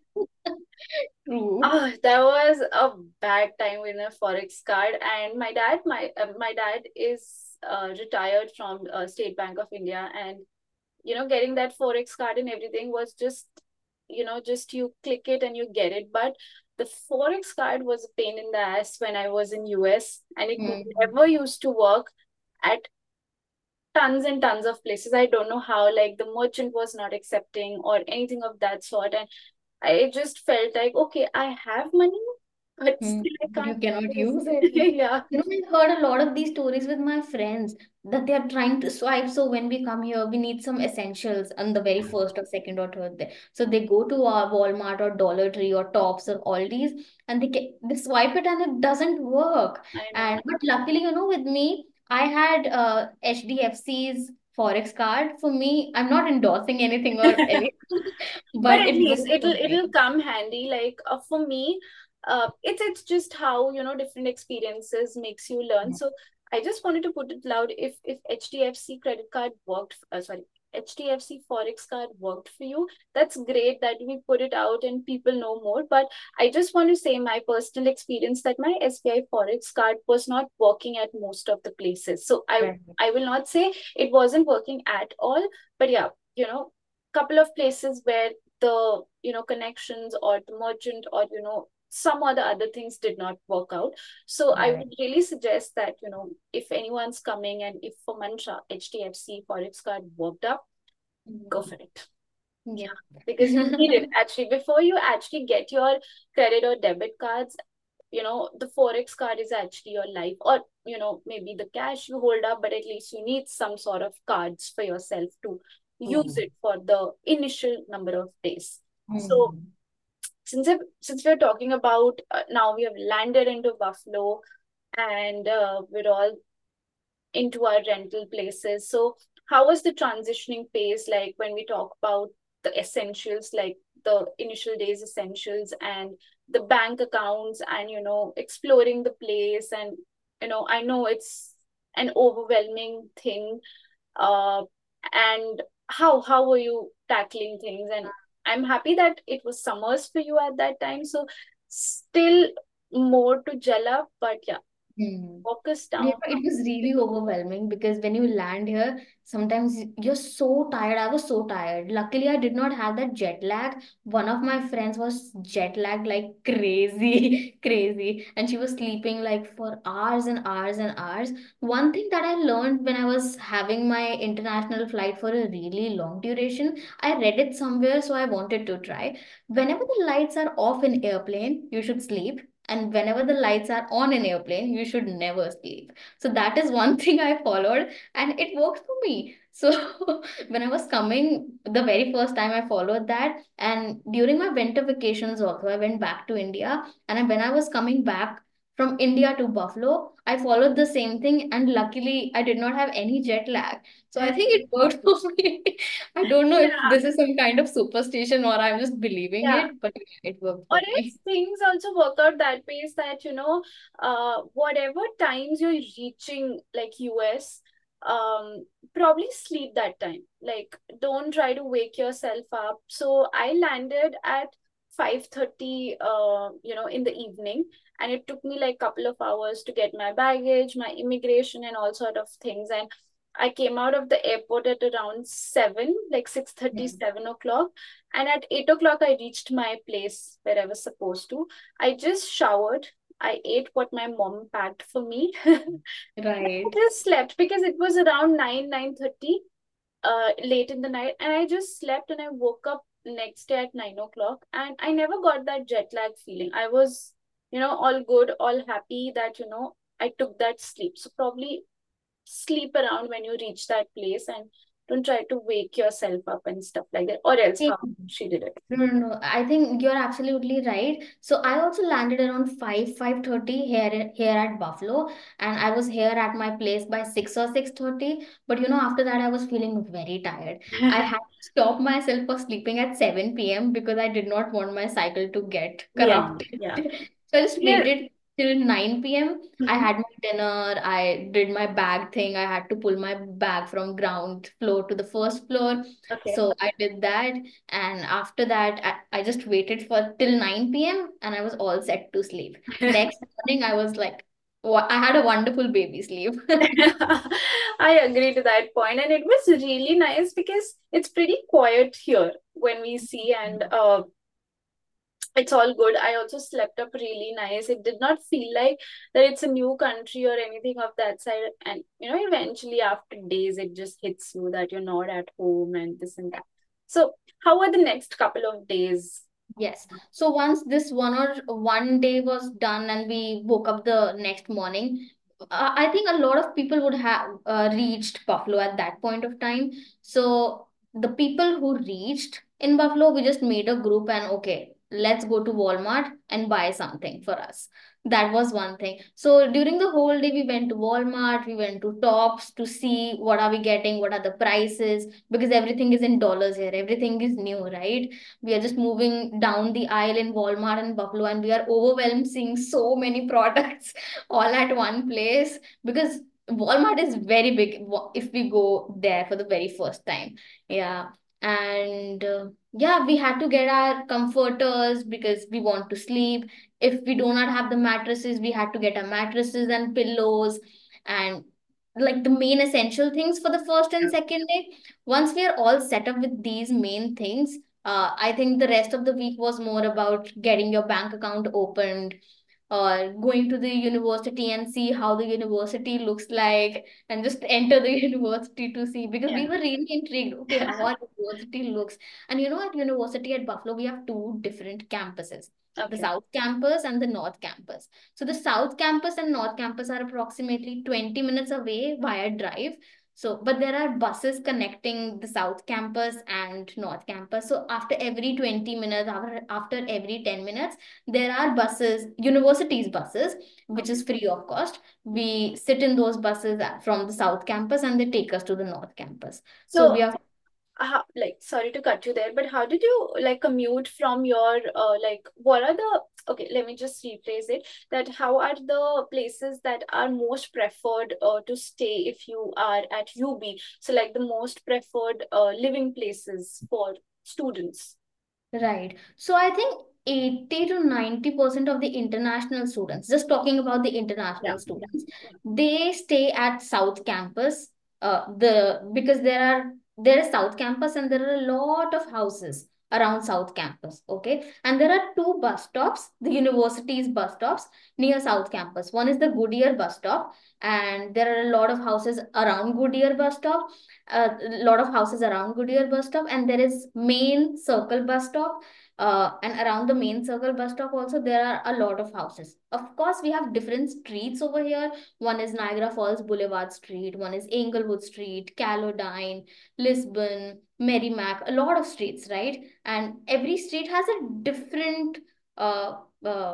True. Oh, that was a bad time with a Forex card. And my dad, my uh, my dad is uh, retired from uh, State Bank of India, and you know, getting that Forex card and everything was just, you know, just you click it and you get it. But the Forex card was a pain in the ass when I was in U S, and it Hmm. never used to work at tons and tons of places. I don't know how, like the merchant was not accepting or anything of that sort. And I just felt like, okay, I have money, but Hmm, still I but you can't cannot use use it. it. Yeah. You know, I've heard a lot of these stories with my friends that they are trying to swipe. So when we come here, we need some essentials on the very first or second or third day. So they go to our Walmart or Dollar Tree or Tops or Aldi's, and they get, they swipe it and it doesn't work. I know. And but luckily, you know, with me, I had uh, H D F C's Forex card. For me, I'm not endorsing anything or anything, But but at it least works for it'll me. it'll come handy. Like uh, for me, uh, it's it's just how, you know, different experiences makes you learn. So I just wanted to put it loud. If if H D F C credit card worked, uh, sorry, H D F C Forex card worked for you, that's great that we put it out and people know more. But I just want to say my personal experience that my S B I Forex card was not working at most of the places. So I Right. I will not say it wasn't working at all, but yeah, you know, couple of places where the, you know, connections or the merchant or, you know, some other other things did not work out. So I Right. would really suggest that, you know, if anyone's coming and if for Mansha H D F C Forex card worked up, go for it. Yeah. Yeah, because you need it actually before you actually get your credit or debit cards. You know, the Forex card is actually your life, or, you know, maybe the cash you hold up, but at least you need some sort of cards for yourself to use it for the initial number of days. So Hmm. since I've, since we're talking about uh, now we have landed into Buffalo, and uh, we're all into our rental places. So how was the transitioning phase like when we talk about the essentials, like the initial days essentials and the bank accounts and, you know, exploring the place? And, you know, I know it's an overwhelming thing. Uh, and how how were you tackling things? And I'm happy that it was summers for you at that time. So still more to gel up, but yeah, Hmm. walk us You down. know, it was really overwhelming because when you land here, sometimes you're so tired. I was so tired. Luckily, I did not have that jet lag. One of my friends was jet lagged like crazy, crazy, and she was sleeping like for hours and hours and hours. One thing that I learned when I was having my international flight for a really long duration, I read it somewhere, so I wanted to try. Whenever the lights are off in airplane, you should sleep, and whenever the lights are on in airplane, you should never sleep. So that is one thing I followed, and it works for me. So when I was coming the very first time, I followed that, and during my winter vacations also I went back to India, and when I was coming back from India to Buffalo, I followed the same thing, and luckily I did not have any jet lag. So I think it worked for me. I don't know if Yeah, this is some kind of superstition or I'm just believing yeah. it, but it worked Or for else me. things also work out that way is that, you know, uh, whatever times you're reaching like U S, um, probably sleep that time. Like, don't try to wake yourself up. So I landed at five thirty, uh, you know, in the evening, and it took me like couple of hours to get my baggage, my immigration, and all sort of things. And I came out of the airport at around seven, like six thirty, Yeah. seven o'clock. And at eight o'clock, I reached my place where I was supposed to. I just showered. I ate what my mom packed for me. I Right. just slept because it was around nine, nine thirty, uh, late in the night. And I just slept and I woke up next day at nine o'clock. And I never got that jet lag feeling. I was, you know, all good, all happy that, you know, I took that sleep. So probably sleep around when you reach that place and don't try to wake yourself up and stuff like that, or else Yeah. how she did it. No, no, no. I think you're absolutely right. So I also landed around five, five thirty here here at Buffalo, and I was here at my place by six or six thirty. But you know, after that, I was feeling very tired. I had to stop myself for sleeping at seven p m because I did not want my cycle to get Yeah, corrupted. yeah. So I just Yeah. waited till nine p m. I Mhm. had my dinner, I did my bag thing. I had to pull my bag from ground floor to the first floor. Okay. So I did that, and after that, I, I just waited for till nine p m and I was all set to sleep. Next morning, I was like, wa- I had a wonderful baby sleep. I agree to that point, and it was really nice because it's pretty quiet here when we see, and uh, it's all good. I also slept up really nice. It did not feel like that it's a new country or anything of that side. And you know, eventually after days, it just hits you that you're not at home and this and that. So, how were the next couple of days? Yes. So once this one or one day was done and we woke up the next morning, uh, I think a lot of people would have uh, reached Buffalo at that point of time. So the people who reached in Buffalo, we just made a group and okay, let's go to Walmart and buy something for us. That was one thing. So during the whole day, we went to Walmart, we went to Tops to see what are we getting, what are the prices, because everything is in dollars here, everything is new, right? We are just moving down the aisle in Walmart and Buffalo, and we are overwhelmed seeing so many products all at one place because Walmart is very big if we go there for the very first time. Yeah. And uh, yeah, we had to get our comforters because we want to sleep. If we do not have the mattresses, we had to get our mattresses and pillows and like the main essential things for the first and second day. Once we are all set up with these main things, uh, I think the rest of the week was more about getting your bank account opened or going to the university and see how the university looks like and just enter the university to see because Yeah. we were really intrigued. Okay, how our university looks. And you know, at university at Buffalo, we have two different campuses. The Okay. South Campus and the North Campus. So the South Campus and North Campus are approximately twenty minutes away via drive. So, but there are buses connecting the South Campus and North Campus. So after every twenty minutes, after, after every ten minutes, there are buses, universities buses, which Okay. is free of cost. We sit in those buses from the South Campus and they take us to the North Campus. So So, we are how, like, sorry to cut you there, but how did you like commute from your uh like what are the okay, let me just rephrase it, that how are the places that are most preferred uh, to stay if you are at U B? So like the most preferred uh, living places for students. right. So I think eighty to ninety percent of the international students, just talking about the Yeah. international students, they stay at South Campus. Uh, the because there are there is South Campus and there are a lot of houses around South Campus. Okay. And there are two bus stops, the university's bus stops near South Campus. One is the Goodyear bus stop, and there are a lot of houses around Goodyear bus stop a lot of houses around Goodyear bus stop, and there is main circle bus stop. Uh, and around the main circle bus stop also there are a lot of houses. Of course, we have different streets over here. One is Niagara Falls Boulevard Street, one is Englewood Street, Caledine, Lisbon, Merrimack, a lot of streets, right? And every street has a different uh, uh,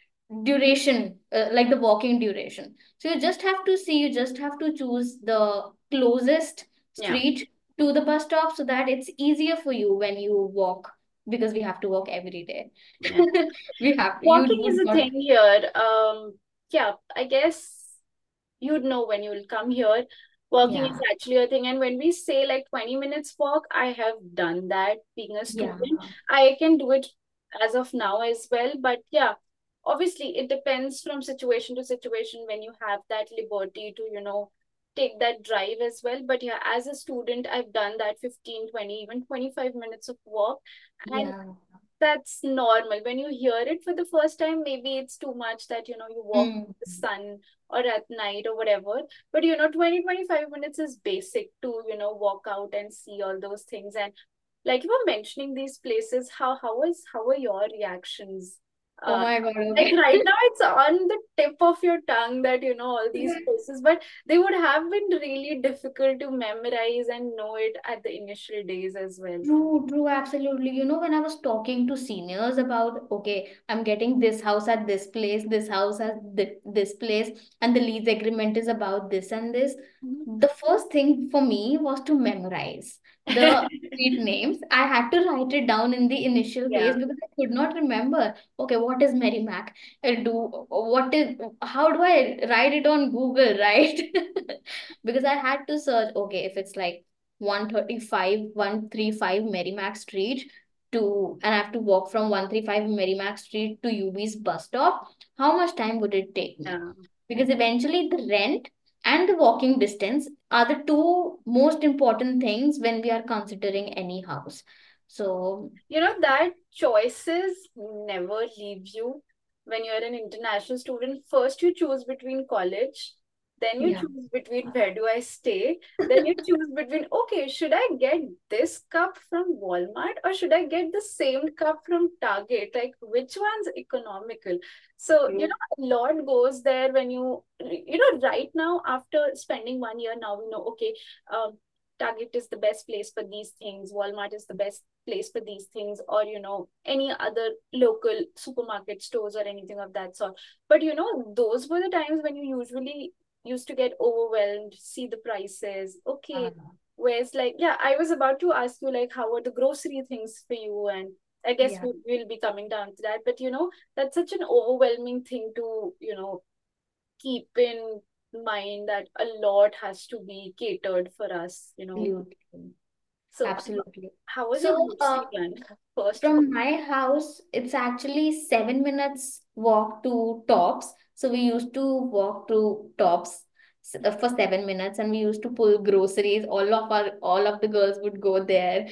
duration, uh, like the walking duration. So you just have to see, you just have to choose the closest Yeah. street to the bus stop so that it's easier for you when you walk because we have to walk every day. Yeah. We have to, you Walking is would a not. thing here. Um, yeah, I guess you'd know when you'll come here. Walking is Yeah, actually a thing. And when we say like twenty minutes walk, I have done that being a yeah. student. I can do it as of now as well. But yeah, obviously it depends from situation to situation when you have that liberty to, you know, take that drive as well. But yeah, as a student, I've done that fifteen, twenty, even twenty-five minutes of walk. And Yeah. that's normal. When you hear it for the first time, maybe it's too much that, you know, you walk Mm. in the sun or at night or whatever. But, you know, twenty twenty five minutes is basic to, you know, walk out and see all those things. And like you were mentioning these places, how how was how were your reactions? Oh Uh, my God, like okay. right now it's on the tip of your tongue that you know all these places, but they would have been really difficult to memorize and know it at the initial days as well. True, true, absolutely. You know, when I was talking to seniors about, okay, I'm getting this house at this place, this house at th this place, and the lease agreement is about this and this, Mhm. the first thing for me was to memorize the street names. I had to write it down in the initial Yeah. phase because I could not remember, okay, what is Merrimack? Uh, Do what is, how do I write it on Google, right? Because I had to search, okay, if it's like one thirty-five, one thirty-five Merrimack Street to, and I have to walk from one thirty-five Merrimack Street to U B's bus stop, how much time would it take me? Yeah. Because eventually the rent and the walking distance are the two most important things when we are considering any house. So You know, that choices never leave you when you're an international student. First, you choose between college, then you yeah. choose between where do I stay, then you choose between, okay, should I get this cup from Walmart or should I get the same cup from Target? Like, which one's economical? So, you True. know, a lot goes there when you, you know, right now, after spending one year, now we know, okay, um, Target is the best place for these things, Walmart is the best place for these things, or you know any other local supermarket stores or anything of that sort. But you know those were the times when you usually used to get overwhelmed, see the prices, okay, Uh, whereas like yeah, I was about to ask you like how are the grocery things for you, and I guess yeah. we will be coming down to that. But you know that's such an overwhelming thing to you know keep in mind, that a lot has to be catered for us, you know. Absolutely. So Absolutely. how was your So, uh, grocery run? First of all, from my house, it's actually seven minutes walk to Tops. So we used to walk to Tops s- uh, for seven minutes, and we used to pull groceries. All of our, all of the girls would go there,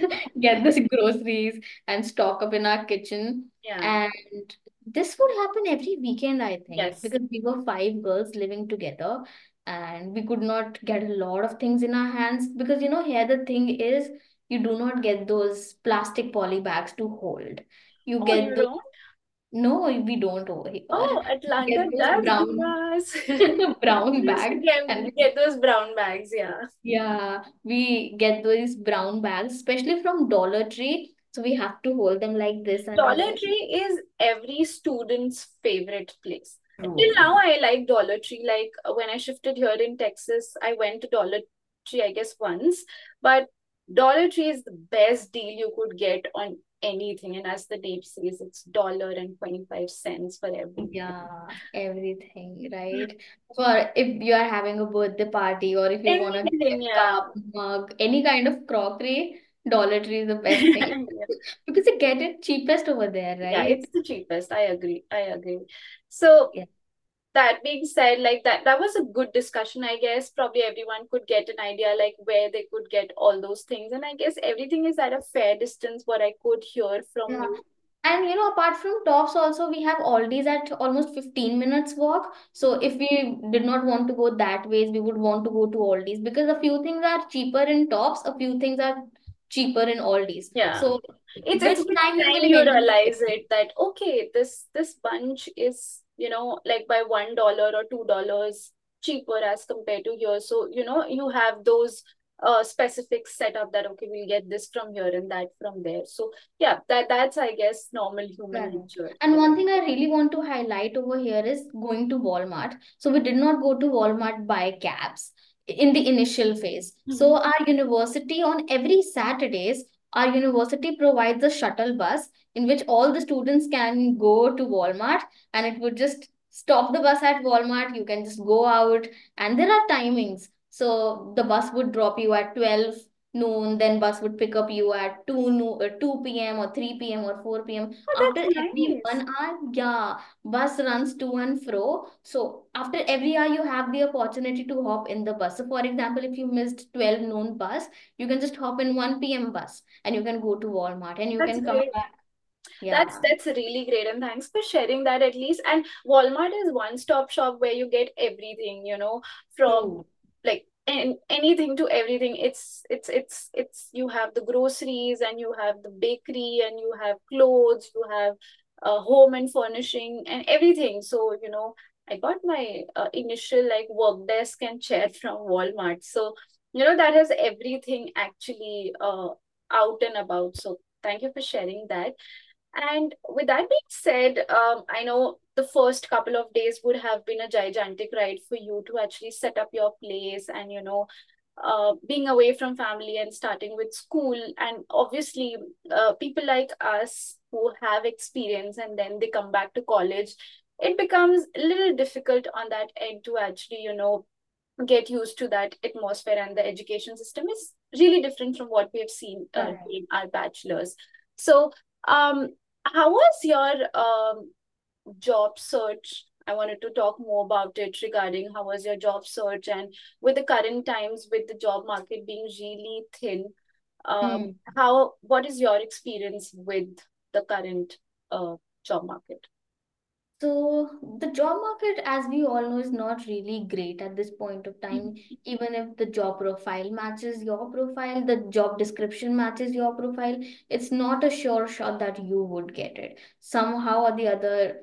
get those groceries and stock up in our kitchen. yeah, And this would happen every weekend, I think, yes. because we were five girls living together, and we could not get a lot of things in our hands because you know here the thing is you do not get those plastic poly bags to hold. You Oh, get you those, don't? no, we don't over here. Oh, You Atlanta get those does give brown us. brown We used to bags, get, and get those brown bags, yeah. yeah, we get those brown bags, especially from Dollar Tree. So we have to hold them like this and Dollar go. Tree is every student's favorite place. Till True. now, I like Dollar Tree. Like uh, when I shifted here in Texas, I went to Dollar Tree, I guess, once. But Dollar Tree is the best deal you could get on anything. And as the name says, it's dollar and twenty-five cents for everything. Yeah, everything, right? For if you are having a birthday party or if you want to get Anything, a yeah. cup, mug, any kind of crockery, Dollar Tree is the best thing Yeah. because you get it cheapest over there, Yeah, right? it's the cheapest. I agree. I agree. So Yeah. that being said, like that that was a good discussion, I guess. Probably everyone could get an idea like where they could get all those things. And I guess everything is at a fair distance, what I could hear from Yeah. you. And you know, apart from Tops, also we have Aldi's at almost fifteen minutes walk. So if we did not want to go that ways, we would want to go to Aldi's because a few things are cheaper in Tops, a few things are cheaper in Aldi's. Yeah. So It's it's which with time you time will you eventually realize pick? it that okay, this this bunch is, you know, like by one dollar or two dollars cheaper as compared to here. So, you know, you have those uh specific setup that okay, we'll get this from here and that from there. So yeah, that that's I guess normal human Correct. nature. And one thing I really want to highlight over here is going to Walmart. So we did not go to Walmart by cabs in the initial phase. So Mhm. our university on every Saturdays, our university provides a shuttle bus in which all the students can go to Walmart, and it would just stop the bus at Walmart. You can just go out, and there are timings. So the bus would drop you at twelve noon, then bus would pick up you at two, no, uh, two p m or three p m or four p m. Oh, After that's every nice. one hour, yeah, bus runs to and fro. So after every hour, you have the opportunity to hop in the bus. So for example, if you missed twelve noon bus, you can just hop in one p m bus and you can go to Walmart and you That's can come great. back. That's Yeah, that's really great, and thanks for sharing that at least. And Walmart is one stop shop where you get everything, you know, from true. like and anything to everything. It's it's it's it's you have the groceries and you have the bakery and you have clothes, you have uh, home and furnishing and everything. So, you know, I got my uh, initial like work desk and chair from Walmart. So, you know, that has everything actually uh out and about. So thank you for sharing that. And with that being said, um, I know the first couple of days would have been a gigantic ride for you to actually set up your place and, you know, uh, being away from family and starting with school. And obviously, uh, people like us who have experience and then they come back to college, it becomes a little difficult on that end to actually, you know, get used to that atmosphere. And the education system is really different from what we have seen uh, Correct. during our bachelor's. So, um, how was your um, job search? I wanted to talk more about it regarding how was your job search, and with the current times with the job market being really thin, Um, Mm. how, what is your experience with the current uh, job market? So the job market, as we all know, is not really great at this point of time. Even if the job profile matches your profile, the job description matches your profile, it's not a sure shot that you would get it. Somehow or the other,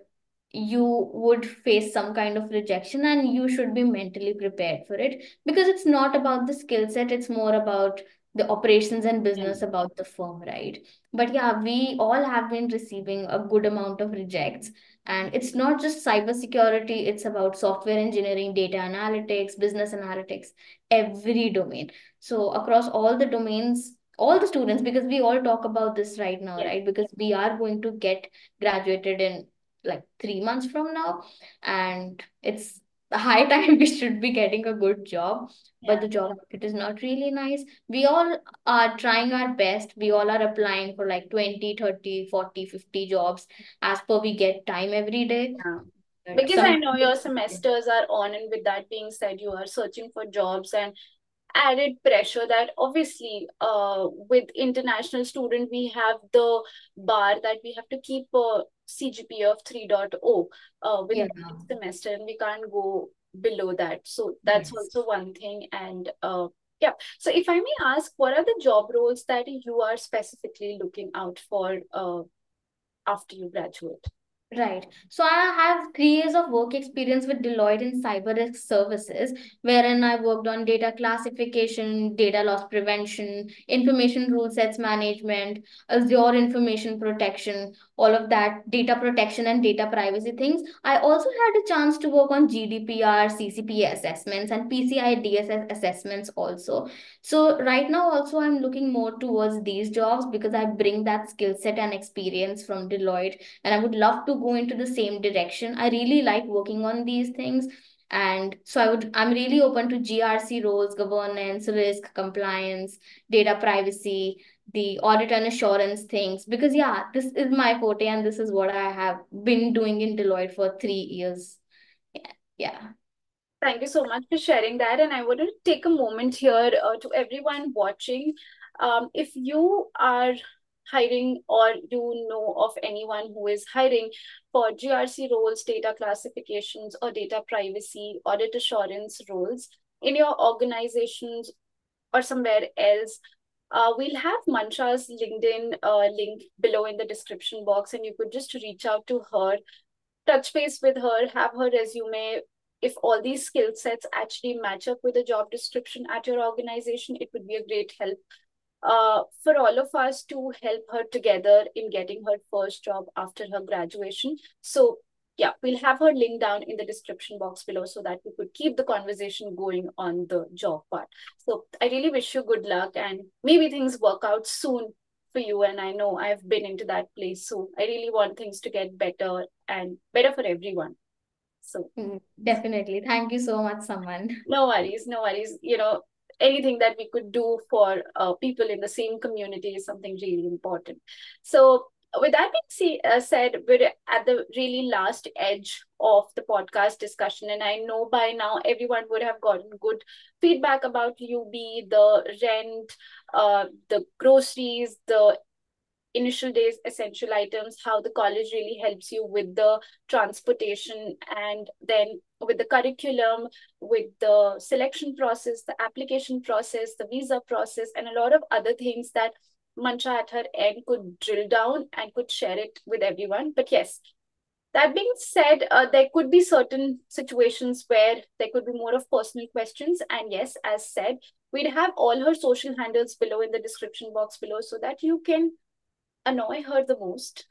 you would face some kind of rejection, and you should be mentally prepared for it, because it's not about the skill set, it's more about the operations and Yeah. business about the firm, right? But yeah, we all have been receiving a good amount of rejects, and it's not just cybersecurity, it's about software engineering, data analytics, business analytics, every domain. So across all the domains, all the students, because we all talk about this right now, Yeah. right? Because we are going to get graduated in like three months from now, and it's the high time we should be getting a good job. But Yeah. the job market is not really nice. We all are trying our best. We all are applying for like twenty, thirty, forty, fifty jobs as per we get time every day. Yeah. But Because I some know your semesters are on, and with that being said, you are searching for jobs and added pressure that obviously uh, with international student we have the bar that we have to keep a C G P A of 3.0 uh, yeah. within the semester, and we can't go below that. So that's Yes. also one thing. And uh, yeah, so if I may ask, what are the job roles that you are specifically looking out for uh, after you graduate? Right. So I have three years of work experience with Deloitte in cyber risk services, wherein I worked on data classification, data loss prevention, information rule sets management, Azure information protection, all of that data protection and data privacy things. I also had a chance to work on G D P R, C C P A assessments, and P C I D S S assessments also. So right now also I'm looking more towards these jobs because I bring that skill set and experience from Deloitte, and I would love to go into the same direction. I really like working on these things. And so I would I'm really open to G R C roles, governance, risk, compliance, data privacy, the audit and assurance things. Because yeah, this is my forte and this is what I have been doing in Deloitte for three years. Yeah. Yeah. Thank you so much for sharing that. And I want to take a moment here uh, to everyone watching. Um, if you are hiring or you know of anyone who is hiring for G R C roles, data classifications, or data privacy, audit assurance roles in your organizations or somewhere else, uh, we'll have Mansha's LinkedIn uh, link below in the description box, and you could just reach out to her, touch base with her, have her resume. If all these skill sets actually match up with the job description at your organization, it would be a great help uh, for all of us to help her together in getting her first job after her graduation. So yeah, we'll have her link down in the description box below so that we could keep the conversation going on the job part. So I really wish you good luck, and maybe things work out soon for you. And I know I've been into that place. So I really want things to get better and better for everyone. So Mm, definitely. Thank you so much, Saman. no worries, no worries. You know, anything that we could do for uh, people in the same community is something really important. So, with that being see, uh, said, we're at the really last edge of the podcast discussion, and I know by now everyone would have gotten good feedback about U B, the rent, uh, the groceries, the initial days essential items, how the college really helps you with the transportation, and then with the curriculum, with the selection process, the application process, the visa process, and a lot of other things that Mancha at her end could drill down and could share it with everyone. But yes, that being said, uh, there could be certain situations where there could be more of personal questions. And yes, as said, we'd have all her social handles below in the description box below so that you can annoy her the most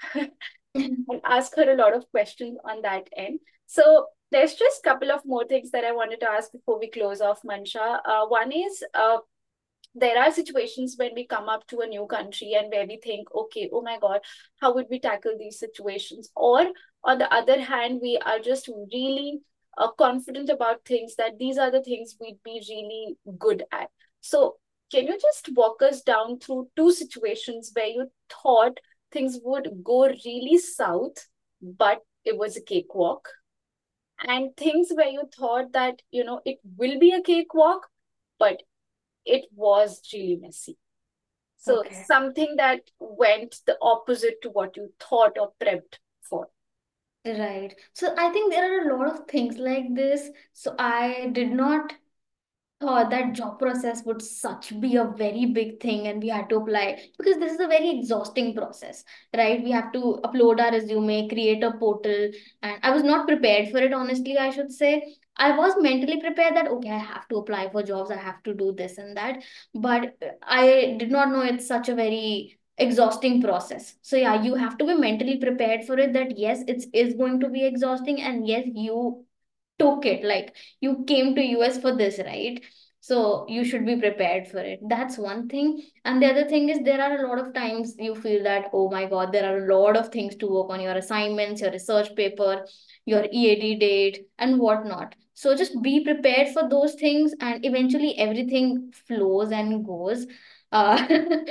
and ask her a lot of questions on that end. So there's just a couple of more things that I wanted to ask before we close off, Mansha. Uh, one is uh, there are situations when we come up to a new country and where we think, okay, oh my God, how would we tackle these situations? Or on the other hand, we are just really uh, confident about things that these are the things we'd be really good at. So can you just walk us down through two situations where you thought things would go really south, but it was a cakewalk? And things where you thought that, you know, it will be a cakewalk, but it was really messy. So Okay. something that went the opposite to what you thought or prepped for. Right. So I think there are a lot of things like this. So I did not thought that job process would such be a very big thing and we had to apply because this is a very exhausting process, right? We have to upload our resume, create a portal, and I was not prepared for it, honestly, I should say. I was mentally prepared that okay, I have to apply for jobs, I have to do this and that, but I did not know it's such a very exhausting process. So yeah, you have to be mentally prepared for it that yes, it is going to be exhausting, and yes, you took it, like you came to US for this, right? So you should be prepared for it. That's one thing. And the other thing is there are a lot of times you feel that oh my god, there are a lot of things to work on, your assignments, your research paper, your E A D date and whatnot. So just be prepared for those things and eventually everything flows and goes. uh,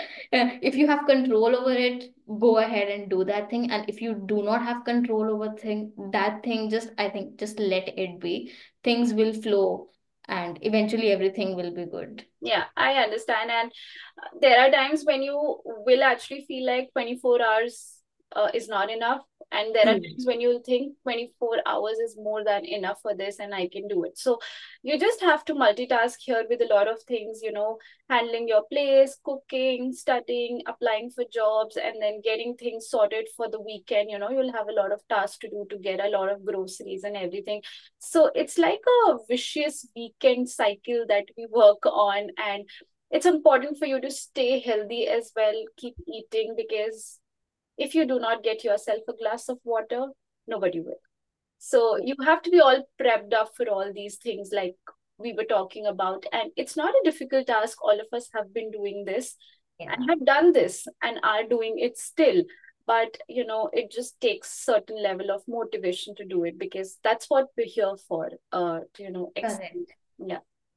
if you have control over it, go ahead and do that thing, and if you do not have control over thing that thing, just I think just let it be. Things will flow and eventually everything will be good. Yeah, I understand. And uh, there are times when you will actually feel like twenty-four hours uh, is not enough. And there are Hmm. times when you'll think twenty-four hours is more than enough for this and I can do it. So you just have to multitask here with a lot of things, you know, handling your place, cooking, studying, applying for jobs, and then getting things sorted for the weekend. You know, you'll have a lot of tasks to do to get a lot of groceries and everything. So it's like a vicious weekend cycle that we work on. And it's important for you to stay healthy as well, keep eating, because if you do not get yourself a glass of water, nobody will. So you have to be all prepped up for all these things, like we were talking about. And it's not a difficult task. All of us have been doing this and Yeah. have done this and are doing it still. But you know, it just takes certain level of motivation to do it, because that's what we're here for. Uh, to, you know, excel. Correct. Yeah.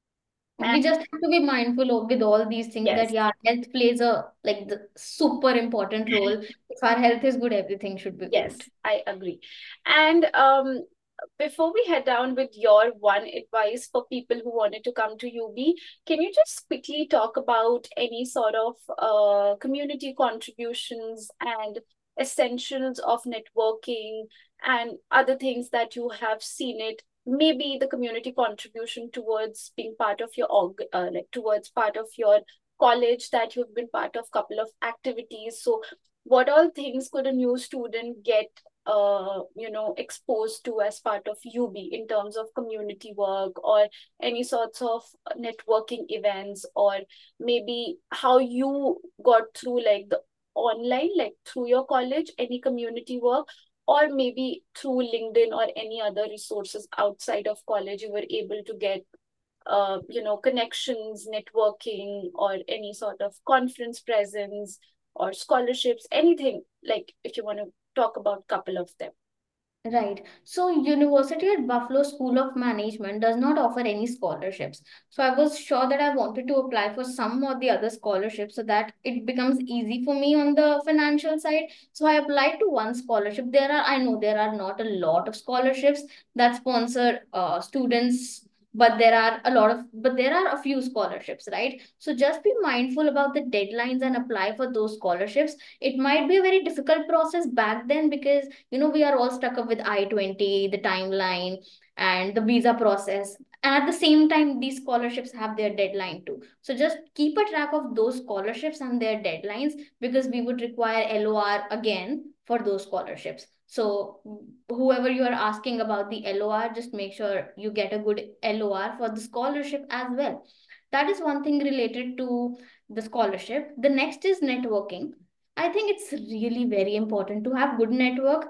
And We just have to be mindful of with all these things that yes. yeah, health plays a like the super important role. If our health is good, everything should be Yes, good. I agree. And um, before we head down with your one advice for people who wanted to come to U B, can you just quickly talk about any sort of uh, community contributions and essentials of networking and other things that you have seen it? Maybe the community contribution towards being part of your org, uh, like towards part of your college, that you've been part of couple of activities. So what all things could a new student get uh, you know, exposed to as part of U B in terms of community work or any sorts of networking events, or maybe how you got through like the online, like through your college, any community work, or maybe through LinkedIn or any other resources outside of college, you were able to get uh, you know, connections, networking, or any sort of conference presence or scholarships, anything, like if you want to talk about a couple of them. Right. So University at Buffalo School of Management does not offer any scholarships. So I was sure that I wanted to apply for some or the other scholarships so that it becomes easy for me on the financial side. So I applied to one scholarship. There are, I know there are not a lot of scholarships that sponsor uh, students, but there are a lot of, but there are a few scholarships, right? So just be mindful about the deadlines and apply for those scholarships. It might be a very difficult process back then because you know we are all stuck up with I twenty, the timeline and the visa process, and at the same time these scholarships have their deadline too. So just keep a track of those scholarships and their deadlines because we would require L O R again for those scholarships. So whoever you are asking about the L O R, just make sure you get a good L O R for the scholarship as well. That is one thing related to the scholarship. The next is networking. I think it's really very important to have good network.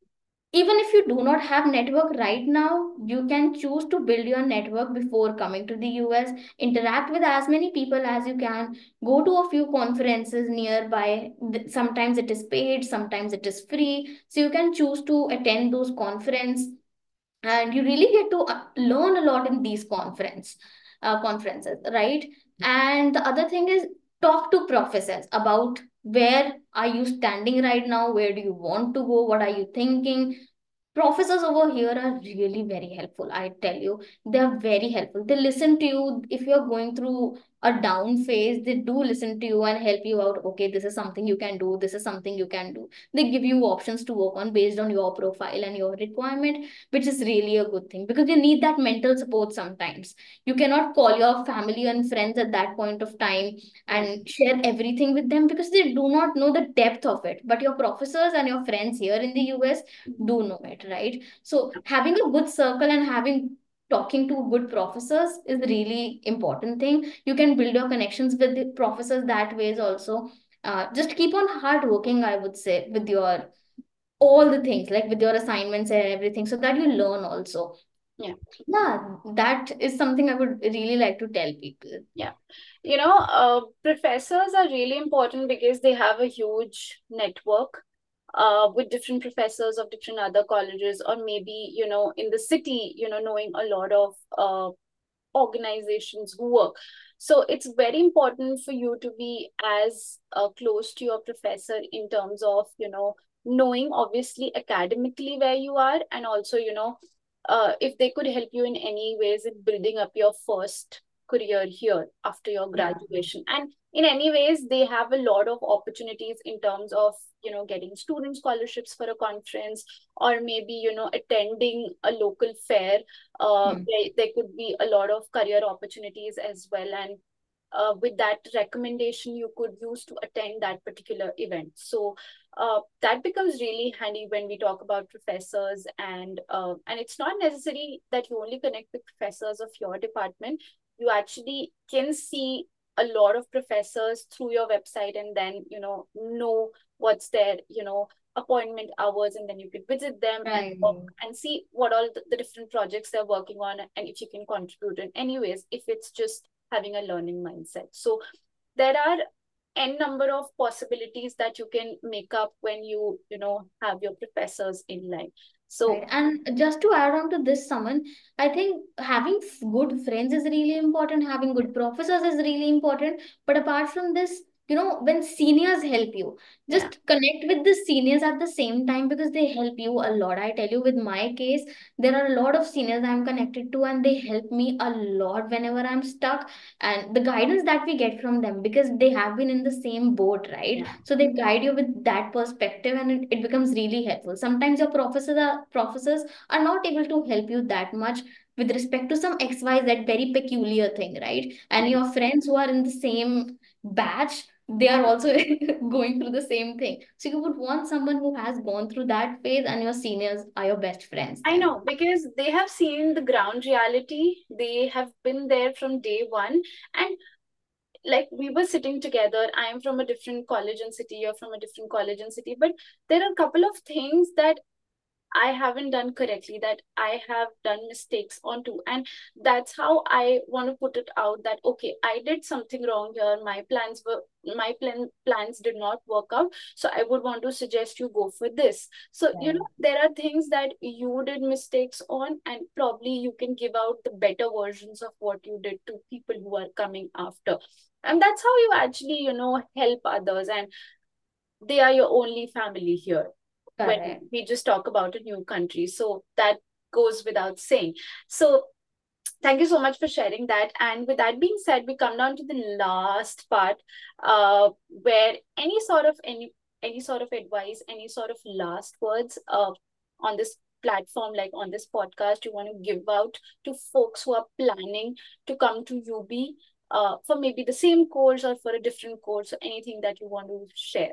Even if you do not have network right now, you can choose to build your network before coming to the U S. Interact with as many people as you can. Go to a few conferences nearby. Sometimes it is paid, sometimes it is free. So you can choose to attend those conferences, and you really get to uh, learn a lot in these conference uh, conferences, right? And the other thing is talk to professors about where are you standing right now, where do you want to go, what are you thinking. Professors over here are really very helpful, I tell you. They're very helpful. They listen to you if you're going through a down phase, they do listen to you and help you out. Okay, this is something you can do, this is something you can do. They give you options to work on based on your profile and your requirement, which is really a good thing, because you need that mental support sometimes. You cannot call your family and friends at that point of time Yeah. and share everything with them, because they do not know the depth of it. But your professors and your friends here in the U S Mhm. do know it, right? So having a good circle and having talking to good professors is really important thing. You can build your connections with the professors that ways also. Uh, just keep on hard working, I would say, with your all the things, like with your assignments and everything, so that you learn also. Yeah. Yeah, that is something I would really like to tell people. Yeah. You know, uh, professors are really important because they have a huge network uh, with different professors of different other colleges, or maybe, you know, in the city, you know, knowing a lot of uh, organizations who work. So it's very important for you to be as uh, close to your professor in terms of, you know, knowing obviously academically where you are, and also, you know, uh, if they could help you in any ways in building up your first career here after your Yeah. graduation. And in any ways, they have a lot of opportunities in terms of, you know, getting student scholarships for a conference, or maybe, you know, attending a local fair. Uh, Hmm. there, there could be a lot of career opportunities as well. And uh, with that recommendation, you could use to attend that particular event. So uh, that becomes really handy when we talk about professors. And uh, and it's not necessary that you only connect with professors of your department. You actually can see a lot of professors through your website, and then, you know, know what's their, you know, appointment hours, and then you could visit them and Right. talk and see what all the, the different projects they're working on, and if you can contribute in any ways, if it's just having a learning mindset. So there are n number of possibilities that you can make up when you, you know, have your professors in line. So Right. And just to add on to this, Saman, I think having f- good friends is really important, having good professors is really important. But apart from this, you know, when seniors help you, yeah, just connect with the seniors at the same time, because they help you a lot. I tell you, with my case, there are a lot of seniors I'm connected to, and they help me a lot whenever I'm stuck. And the guidance that we get from them, because they have been in the same boat, right? yeah, So they guide you with that perspective, and it, it becomes really helpful. Sometimes your professors are professors are not able to help you that much with respect to some xyz very peculiar thing, right? And yeah. your friends who are in the same batch, they are also going through the same thing. So you would want someone who has gone through that phase, and your seniors are your best friends I then. know, because they have seen the ground reality. They have been there from day one. And like, we were sitting together. I am from a different college and city, you're from a different college and city. But there are a couple of things that I haven't done correctly, that I have done mistakes onto. And that's how I want to put it out, that okay, I did something wrong here. My plans were my plan plans did not work out. So I would want to suggest you go for this. So, you know, Right. there are things that you did mistakes on, and probably you can give out the better versions of what you did to people who are coming after. And that's how you actually, you know, help others. And they are your only family here when Correct. we just talk about a new country. So that goes without saying. So thank you so much for sharing that. And with that being said, we come down to the last part, uh, where any sort of any any sort of advice, any sort of last words uh, on this platform, like on this podcast, you want to give out to folks who are planning to come to U B uh, for maybe the same course or for a different course, or anything that you want to share.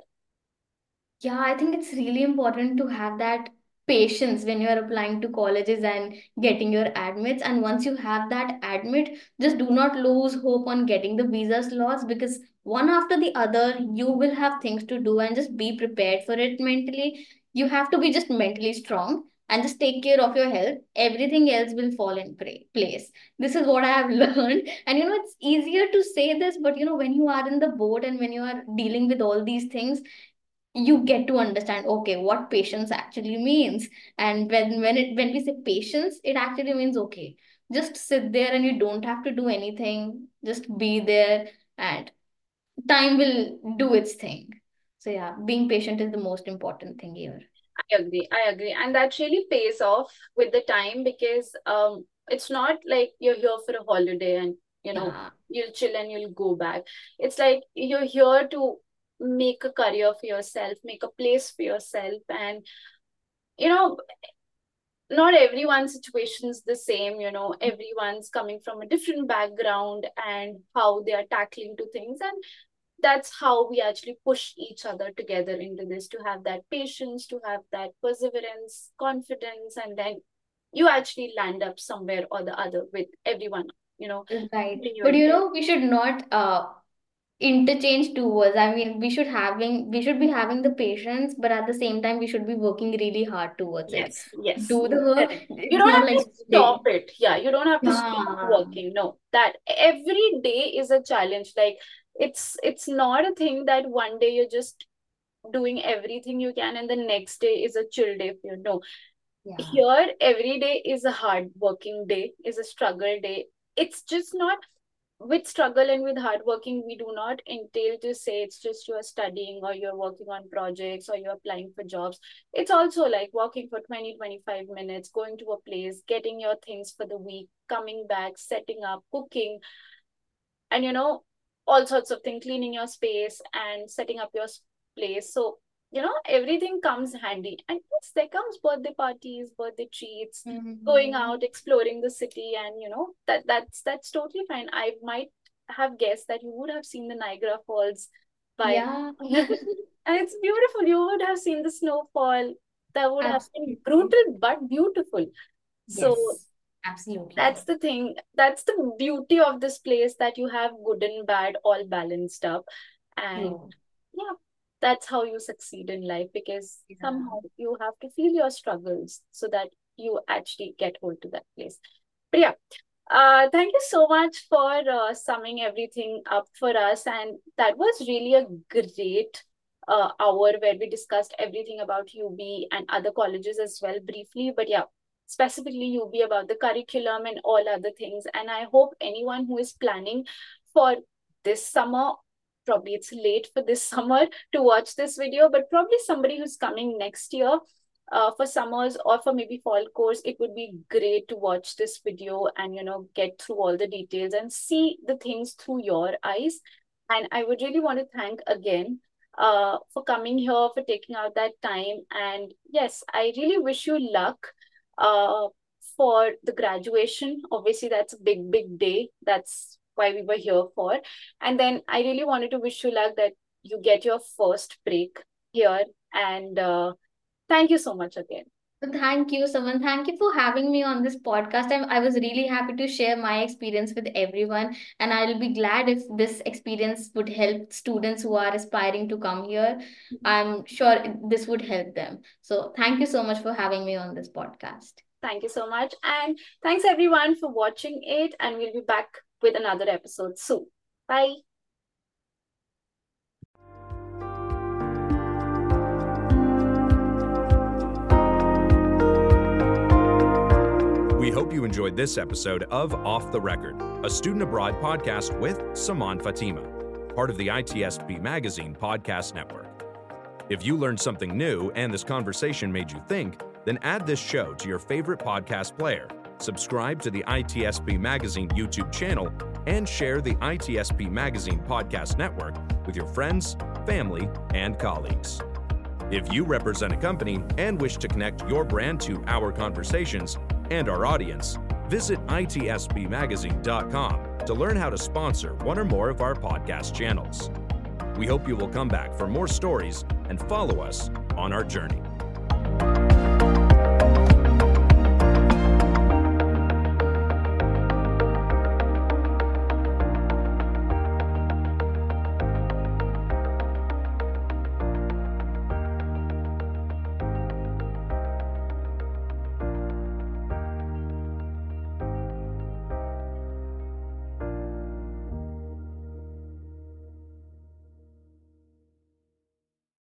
Yeah, I think it's really important to have that patience when you are applying to colleges and getting your admits. And once you have that admit, just do not lose hope on getting the visa slots, because one after the other, you will have things to do, and just be prepared for it mentally. You have to be just mentally strong and just take care of your health. Everything else will fall in pra- place. This is what I have learned. And you know, it's easier to say this, but you know, when you are in the boat and when you are dealing with all these things, you get to understand, okay, what patience actually means. And when when it when we say patience, it actually means, okay, just sit there and you don't have to do anything, just be there, and time will do its thing. So yeah, being patient is the most important thing here. I agree. I agree. And that really pays off with the time, because um it's not like you're here for a holiday and you know, Yeah. you'll chill and you'll go back. It's like you're here to make a career for yourself, make a place for yourself. And, you know, not everyone's situation is the same, you know, everyone's coming from a different background and how they are tackling to things. And that's how we actually push each other together into this, to have that patience, to have that perseverance, confidence, and then you actually land up somewhere or the other with everyone, you know, Right. putting you But in you place. know, we should not uh interchange two words. I mean, we should having we should be having the patience, but at the same time, we should be working really hard towards it. Yes, yes, Do the work. correct. You It's don't not have like to stop they. it. Yeah, you don't have to stop Yeah. working. No, that every day is a challenge. Like it's it's not a thing that one day you're just doing everything you can and the next day is a chill day for you. No, Yeah. here every day is a hard working day, is a struggle day. It's just not with struggle and with hard working, we do not entail to say it's just you're studying or you're working on projects or you're applying for jobs. It's also like walking for twenty twenty-five minutes, going to a place, getting your things for the week, coming back, setting up, cooking, and you know, all sorts of things, cleaning your space and setting up your place. So, you know, everything comes handy. And yes, there comes birthday parties, birthday treats, going Mm-hmm. out, exploring the city, and you know, that that's that's totally fine. I might have guessed that you would have seen the Niagara Falls by Yeah. and it's beautiful. You would have seen the snowfall. That would have been Absolutely. brutal but beautiful. So Yes. Absolutely. that's the thing. That's the beauty of this place, that you have good and bad all balanced up. And True. yeah, that's how you succeed in life, because Yeah. somehow you have to feel your struggles so that you actually get hold to that place. But yeah, uh, thank you so much for uh, summing everything up for us. And that was really a great uh, hour where we discussed everything about U B and other colleges as well briefly. But yeah, specifically U B, about the curriculum and all other things. And I hope anyone who is planning for this summer, probably it's late for this summer to watch this video, but probably somebody who's coming next year uh, for summers or for maybe fall course, it would be great to watch this video and, you know, get through all the details and see the things through your eyes. And I would really want to thank again uh, for coming here, for taking out that time. And yes, I really wish you luck uh, for the graduation. Obviously, that's a big, big day. That's why we were here for. And then I really wanted to wish you luck that you get your first break here. And uh, thank you so much again. So thank you, Saman. Thank you for having me on this podcast. I, I was really happy to share my experience with everyone, and I'll be glad if this experience would help students who are aspiring to come here. I'm sure this would help them. So thank you so much for having me on this podcast. Thank you so much. And thanks everyone for watching it. And we'll be back with another episode soon. Bye. We hope you enjoyed this episode of Off the Record, a student abroad podcast with Saman Fatima, part of the I T S B Magazine podcast network. If you learned something new and this conversation made you think, then add this show to your favorite podcast player, subscribe to the I T S B Magazine YouTube channel, and share the I T S B Magazine podcast network with your friends, family, and colleagues. If you represent a company and wish to connect your brand to our conversations and our audience, visit I T S B magazine dot com to learn how to sponsor one or more of our podcast channels. We hope you will come back for more stories and follow us on our journey.